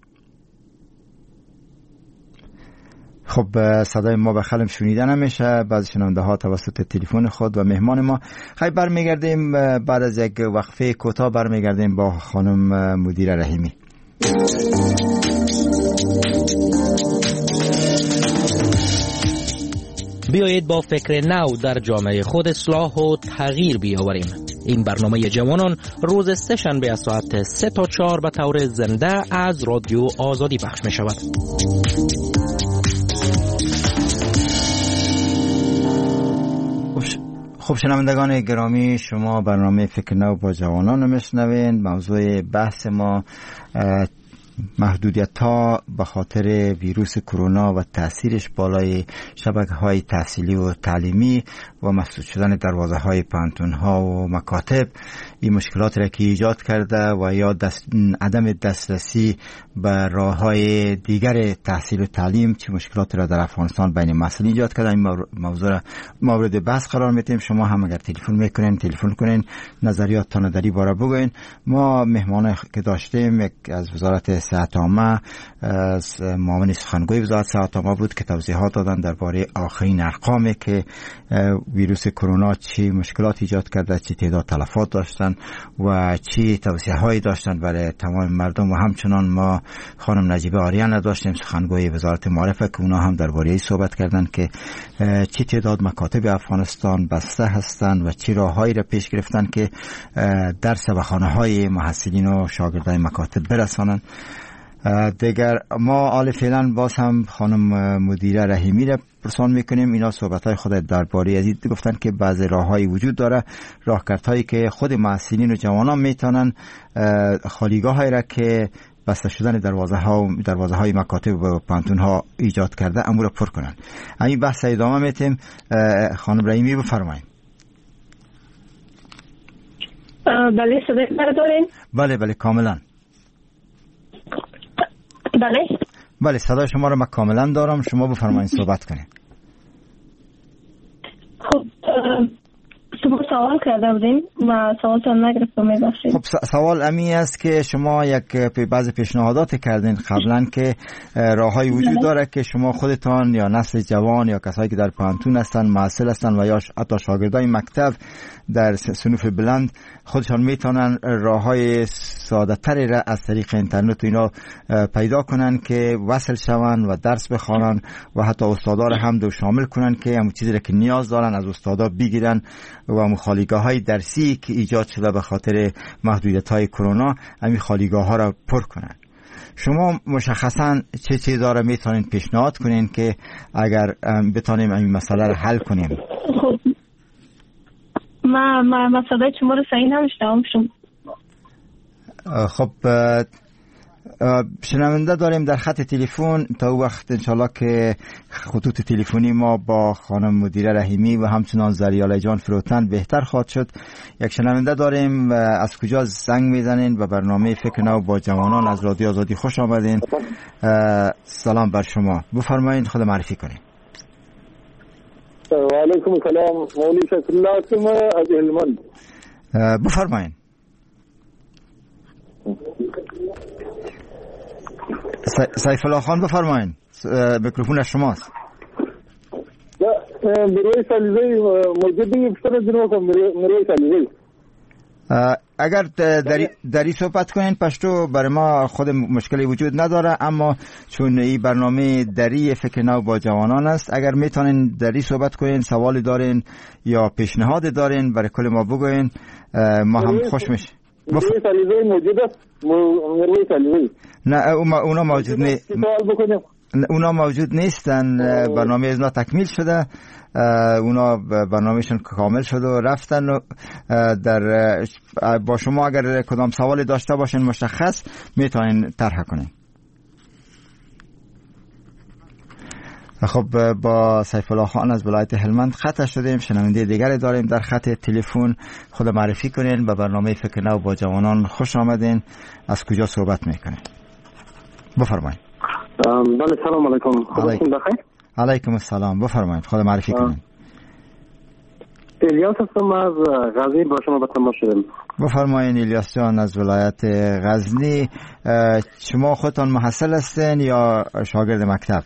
خب صدای ما به خلم شنیده نمیشه، بعضی شنونده ها توسط تلفن خود و مهمان ما. خیلی برمیگردیم بعد از یک وقفه کوتاه، برمیگردیم با خانم مدیره رحیمی. بیایید با فکر نو در جامعه خود اصلاح و تغییر بیاوریم. این برنامه جوانان روز سه شنبه از ساعت سه تا چهار به طور زنده از رادیو آزادی پخش می شود. خب شنوندگان گرامی، شما برنامه فکر نو با جوانان میشنوین. موضوع بحث ما محدودیت ها به خاطر ویروس کرونا و تاثیرش بالای شبکه های تحصیلی و تعلیمی و مسدود شدن دروازه های پانتون ها و مکاتب، این مشکلات را که ایجاد کرده و یا دست عدم دسترسی به راه های دیگر تحصیل و تعلیم چه مشکلات را در افغانستان بین مسئولین ایجاد کرده. این موضوع را مورد بحث قرار میدیم. شما هم اگر تلفن میکنین تلفن کنین، نظریاتتان در این باره بگوین. ما مهمان که داشتیم یک از وزارت صحت عامه، معاون سخنگوی وزارت صحت عامه بود که توضیحات دادن درباره آخرین ارقامی که ویروس کرونا چی مشکلات ایجاد کرده، چی تعداد تلفات داشتن و چی توصیه‌هایی داشتن برای تمام مردم. و همچنان ما خانم نجیبه آریان داشتیم، سخنگوی وزارت معارفه، که اونا هم درباره این صحبت کردن که چی تعداد مکاتب افغانستان بسته هستند و چی راههایی را پیش گرفتن که درس به خانه‌های محصلین و شاگردای مکاتب برسانن. دیگر ما آل فعلا باز هم خانم مدیره رحیمی را پرسان میکنیم. اینا صحبتهای خود درباره از این گفتن که بعضی راههایی وجود داره، راهکردهایی که خود محصلین و جوانان میتونن خالیگاه هایی را که بسته شدن دروازه ها و دروازه های مکاتب و پانتون ها ایجاد کرده امور پر کنن. همین بحث ادامه میتیم. خانم رحیمی بفرمایید. بله صدای من دارین؟ بله بله کاملا. بله بله صدای شما رو من کاملا دارم، شما بفرمایید صحبت کنید. خب شما سوال کرده بودین و سوالتان نگرفتم میبخشید. خب سوال امی است که شما یک بعضی پیشنهادات کردین قبلا که راههای وجود داره که شما خودتان یا نسل جوان یا کسایی که در پانتون هستن، محصل هستن و یا حتی شاگردای مکتب در صنوف بلند خودشان میتونن راههای ساده تری را از طریق اینترنت اینا پیدا کنن که وصل شون و درس بخوانن و حتی استادا را هم دو شامل کنن که همون چیزی را که نیاز دارن از استادا بگیرن و مخالیگاه های درسی که ایجاد شده به خاطر محدودیت های کرونا همین خالیگاه ها را پر کنن. شما مشخصا چه چیزا را میتونین پیشنهاد کنین که اگر بتونیم این مسئله را حل کنیم؟ خب ما ما مسئله شما رو صحیح نمیشنم. خب شنونده داریم در خط تلفن. تا وقت انشالله که خطوط تلفنی ما با خانم مدیره رحیمی و همچنان زریاله جان فروتن بهتر خواهد شد. یک شنونده داریم. از کجا زنگ میزنین؟ به برنامه فکر نو با جوانان از رادیو آزادی خوش آمدین. سلام بر شما، بفرمایید خود معرفی کنین. و علیکم السلام، مولوی شکرالله هستم از هلمند. بفرمایید. سیف الله خان بفرمایید، میکروفون از شماست. مرویس علیزی موجودی بسر جنوب مرویس علیزی. اگر دری, دری صحبت کنین پشتو برای ما خود مشکلی وجود نداره، اما چون این برنامه دری فکر نو با جوانان است، اگر میتونین دری صحبت کنین، سوالی دارین یا پیشنهاد دارین برای کل ما بگوین، ما هم خوش میشه. بفر... سالیزه موجود است مروی سالیزه نه اونا موجود نیست اونا موجود نیستن برنامه از اونا تکمیل شده اونا برنامهشون کامل شده و رفتن و در با شما اگر کدام سوالی داشته باشین مشخص میتونین طرح کنین. خب با سیف الله خان از ولایت هلمند خط شدیم. شنونده دیگری داریم در خط تلفن. خود معرفی کنین. به برنامه فکر نو با جوانان خوش آمدین. از کجا صحبت میکنین؟ بفرمایید. بله سلام علیکم. خوبتون بخیر؟ علیکم السلام. بفرمایید. خود معرفی کنین. الیاس هستم از غزنی با شما به تماس شدم. بفرمایید الیاس جان از ولایت غزنی. شما خودتان محصل هستین یا شاگرد مکتب؟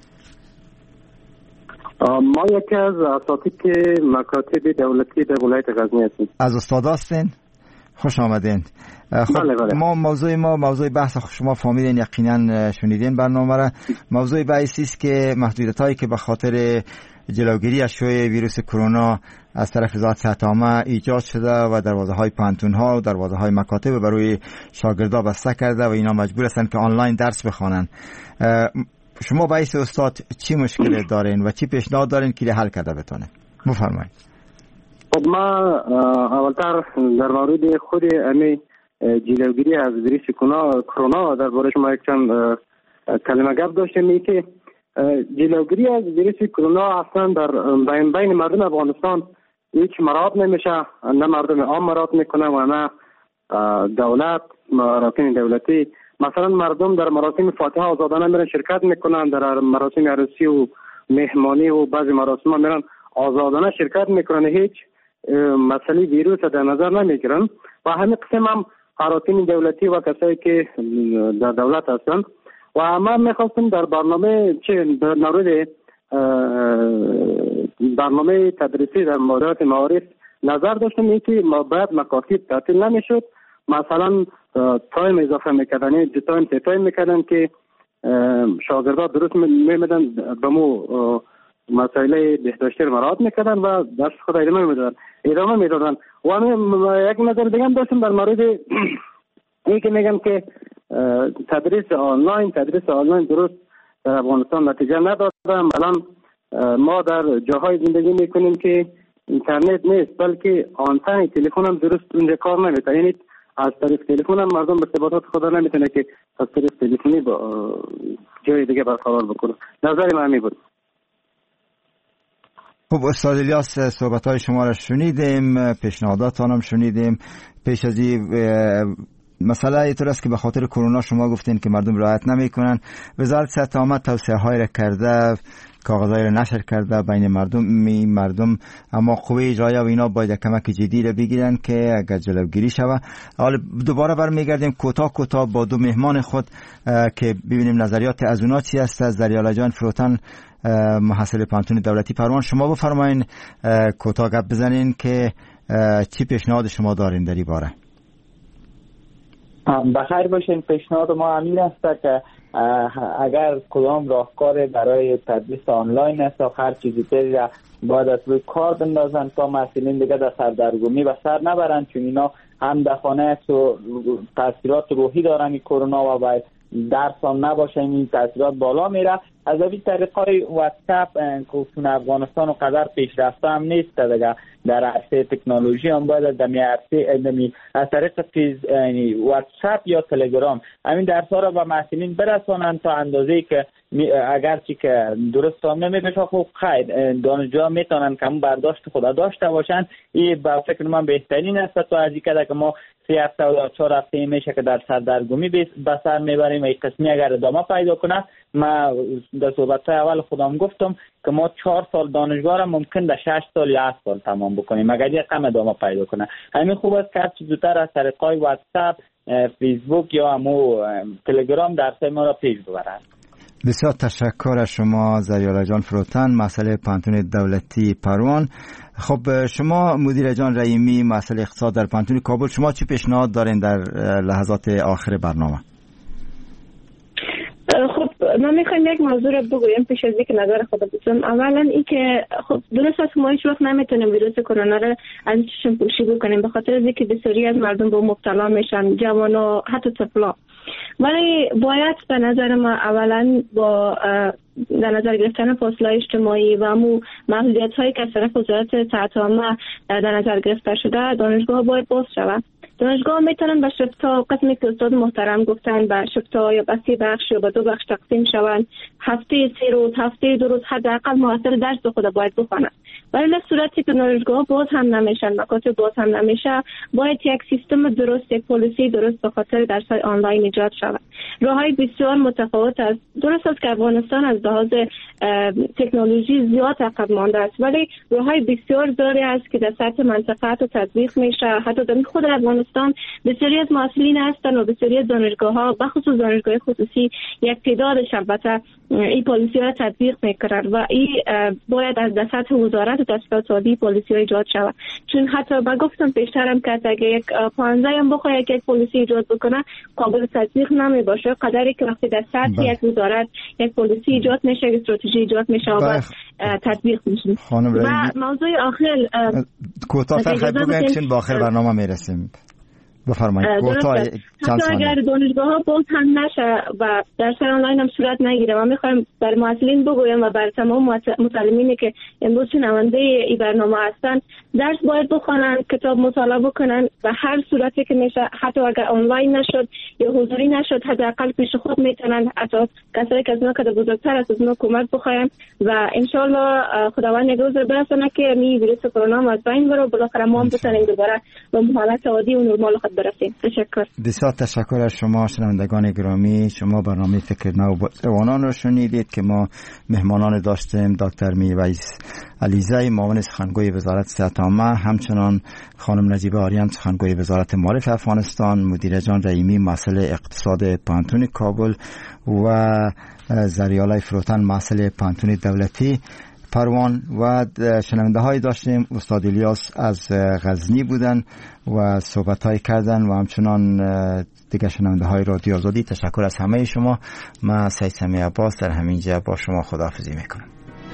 ما یکی از اساتید مکاتب دولتی در ولایت غزنی هستیم. از استاد هستین؟ خوش آمدین. خب بله بله. ما موضوع ما موضوع بحث شما فهمیدین، یقینا شنیدین برنامه را. موضوع بحثی است که محدودیتایی که به خاطر جلوگیری از شیوع ویروس کرونا از طرف وزارت صحت عامه ایجاد شده و دروازه‌های پانتون‌ها و دروازه‌های مکاتب برای شاگردان بسته کرده و اینا مجبور هستند که آنلاین درس بخوانند. شما بحث استاد چی مشکل دارین و چی پیشنهاد دارین که حل کرده بتونه؟ بفرمایید. خب ما اولتر در مورد خود امی جلوگیری از ویروس کرونا در باره شما یک چند کلمه گپ داشتیم که جلوگیری از ویروس کرونا اصلا در بین بین مردم افغانستان هیچ مراعات نمیشه، نه مردم عام مراعات میکنه و نه دولت مراسم دولتی. مثلا مردم در مراسم فاتحه آزادانه میرن شرکت میکنن، در مراسم عروسی و مهمانی و بعضی مراسم میرن آزادانه شرکت میکنن، هیچ مسئله ویروس در نظر نمیگیرن. و همین قسم هم مراسم دولتی و کسایی که در دولت هستن. و من میخواستم در برنامه چه در مورد برنامه تدریسی در مدارس معارف نظر داشتم که ما باید مکاتب تعطیل نمیشد، مثلا تایم اضافه میکردن، یعنی دو تایم سه تایم میکردن که شاگردان درست میمیدن به مو مسائل بهداشتی مراعات میکردن و درس خود ادامه میدادن ادامه میدادن. و یک نظر دیگه هم داشتم در مورد این که میگم که تدریس آنلاین تدریس آنلاین درست در افغانستان نتیجه نداده. الان ما در جاهای زندگی میکنیم که اینترنت نیست، بلکه آنتن تلفن هم درست اونجا کار نمیکنه، یعنی از طریق تلفن هم مردم ارتباطات خود نمیتونه که از طریق تلفنی با جای دیگه برقرار بکنه. نظر من همین بود. خب استاد الیاس صحبت‌های شما را شنیدیم، پیشنهاداتان هم شنیدیم. پیش از این مسئله اینطور است که به خاطر کرونا شما گفتین که مردم رعایت نمیکنن. وزارت صحت عامه توصیه‌های را کرده، کاغذهای را نشر کرده بین مردم می مردم اما قوه اجرایی و اینا باید کمک جدی را بگیرن که اگر جلوگیری شوه. حالا دوباره برمیگردیم کوتاه کوتاه با دو مهمان خود که ببینیم نظریات از اونا چی است. از زریالا جان فروتن محصل پانتون دولتی پروان، شما بفرمایین کوتاه گپ بزنین که چی پیشنهاد شما دارین در این باره؟ بخیر باشین. پیشنهاد ما همین است که اگر کدام راهکار برای تدریس آنلاین است و هر چیزی دیگه را باید از روی کار بندازن تا مسئولین دیگه در سردرگمی و سر نبرن، چون اینا هم در خانه است و تاثیرات روحی دارن کرونا و باید درس هم نباشه، این تاثیرات بالا میره. از این طریقای واتساپ که افغانستان و قدر پیشرفته هم نیست دیگه در عرصه تکنولوژی هم باید در عرصه دمی از طریق فیز یعنی واتساپ یا تلگرام همین درس‌ها را به مسئولین برسانن تا اندازه‌ای که اگرچه که درست هم نمیشه خب خیر دانشجوها میتونن که برداشت خود داشته باشن. این با فکر من بهترین است تا از اینکه که ما سه هفته و چهار هفته میشه که در سردرگمی به سر میبریم. این قسمی اگر ادامه پیدا کنه، ما در صحبت اول خودم گفتم که ما چهار سال دانشگاه را ممکن در شش سال یا هشت سال تمام بکنیم اگر یک کم ادامه پیدا کنه. همین خوب است که هرچی زودتر از طریقای واتساپ، فیسبوک یا همو تلگرام درسای ما را پیش ببرند. بسیار تشکر از شما زریالا جان فروتن مسئله پانتون دولتی پروان. خب شما مدیر جان رحیمی مسئله اقتصاد در پانتون کابل، شما چی پیشنهاد دارین در لحظات آخر برنامه؟ خب من میخوایم یک موضوع رو بگویم پیش از اینکه نظر خود بگم. اولا این که خب درست است ما هیچ وقت نمیتونیم ویروس کرونا رو از چشم پوشی بکنیم، به خاطر از اینکه بسیاری از مردم به مبتلا میشن، جوان حتی طفلا. ولی باید به نظر ما اولا با در نظر گرفتن فاصله اجتماعی و امو محدودیت هایی که از طرف وزارت صحت عامه در نظر گرفته شده، دانشگاه باید باز شود. دانشگاه میتونن به شفتا، قسمی که استاد محترم گفتن، به شفتا یا به سی بخش یا به دو بخش تقسیم شوند. هفته سه روز، هفته دو روز حداقل محصل درس خود باید بخوانند. ولی در صورتی که دانشگاه باز هم نمیشن، مکاتب باز هم نمیشه، باید یک سیستم درست، یک پالیسی درست به خاطر درس‌های آنلاین ایجاد شود. راههای بسیار متفاوت است. درست است که افغانستان از لحاظ تکنولوژی زیاد عقب مانده است، ولی راههای بسیار زیادی است که در سطح منطقه تو تطبیق میشه. حتی در خود افغانستان بسیاری از مسئولین هستند و بسیاری از دانشگاه‌ها، بخصوص دانشگاه خصوصی، یک تعدادش البته این پالیسی ها تطبیق میکنند و این باید از سطح وزارت و تشکیلات عالی پالیسی ها ایجاد شود. چون حتی با گفتم پیشترم که اگه یک پانزده هم بخواد یک یک پالیسی ایجاد بکنه قابل تطبیق نمی باشه، قدری که وقتی در سطح یک وزارت یک پالیسی ایجاد میشه، یک استراتژی ایجاد میشه و تطبیق میشه. و موضوع آخر کوتاه‌تر خیلی بگم چون با آخر برنامه میرسیم. بفرمایید. حتی اگر دانشگاه ها باز هم نشه و درس آنلاین هم صورت نگیره، ما میخوایم بر معلمین بگویم و بر تمام متعلمینی که امروز شنونده این برنامه هستن، درس باید بخونن، کتاب مطالعه بکنن و هر صورتی که میشه، حتی اگر آنلاین نشد یا حضوری نشد، حداقل پیش خود میتونن حتی کسایی که از ما که بزرگتر است از ما کمک بخوایم و ان شاء الله خداوند یک روز برسونه که می ویروس کرونا از بین بره و بالاخره ما هم بتونیم دوباره به حالت عادی و نرمال خود برسیم. تشکر. بسیار تشکر از شما شنوندگان گرامی. شما برنامه فکر نو جوانان رو شنیدید که ما مهمانان داشتیم: دکتر میرویس علیزی، معاون سخنگوی وزارت صحت عامه، همچنان خانم نجیبه آریان، سخنگوی وزارت معارف افغانستان، مدیر جان رحیمی، مسئله اقتصاد پانتون کابل و زریالای فروتن، مسئله پانتون دولتی پروان و شنونده های داشتیم. استاد الیاس از غزنی بودن و صحبت های کردن و همچنان دیگه شنونده های رادیو آزادی. تشکر از همه شما. من سید سمیع عباس در همینجا با شما خداحافظی میکنم.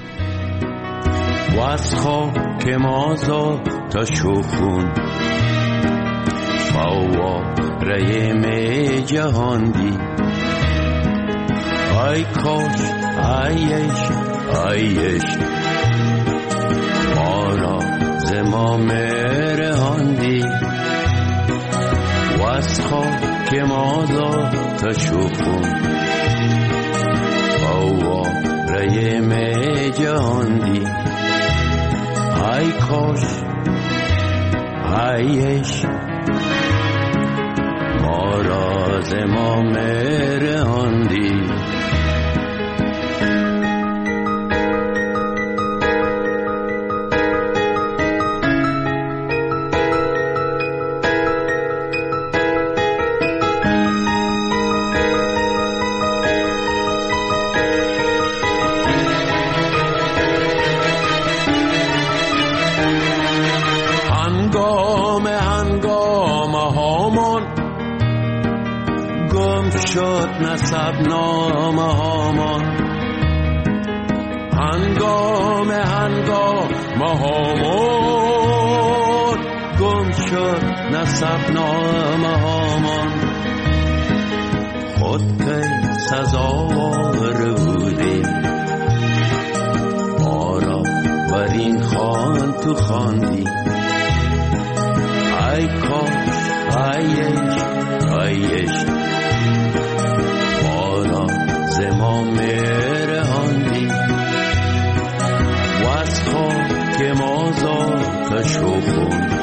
و از خاک مازا تا شوخون فواره می جهاندی، ای کاش ایش ایش ما را زمام رهاندی، و از خاک مازا تا شوخون فواره می جهاندی، ای کاش ایش ما را زمام رهاندی. نسب نامه هامان، هنگام هنگام هامان گم شد نسب نامه هامان، خود که سزاوار بودی ما را بر این خان تو خواندی، ای کاش ایش ایش زمام رهاندی، و از خاک مازا تا شوخون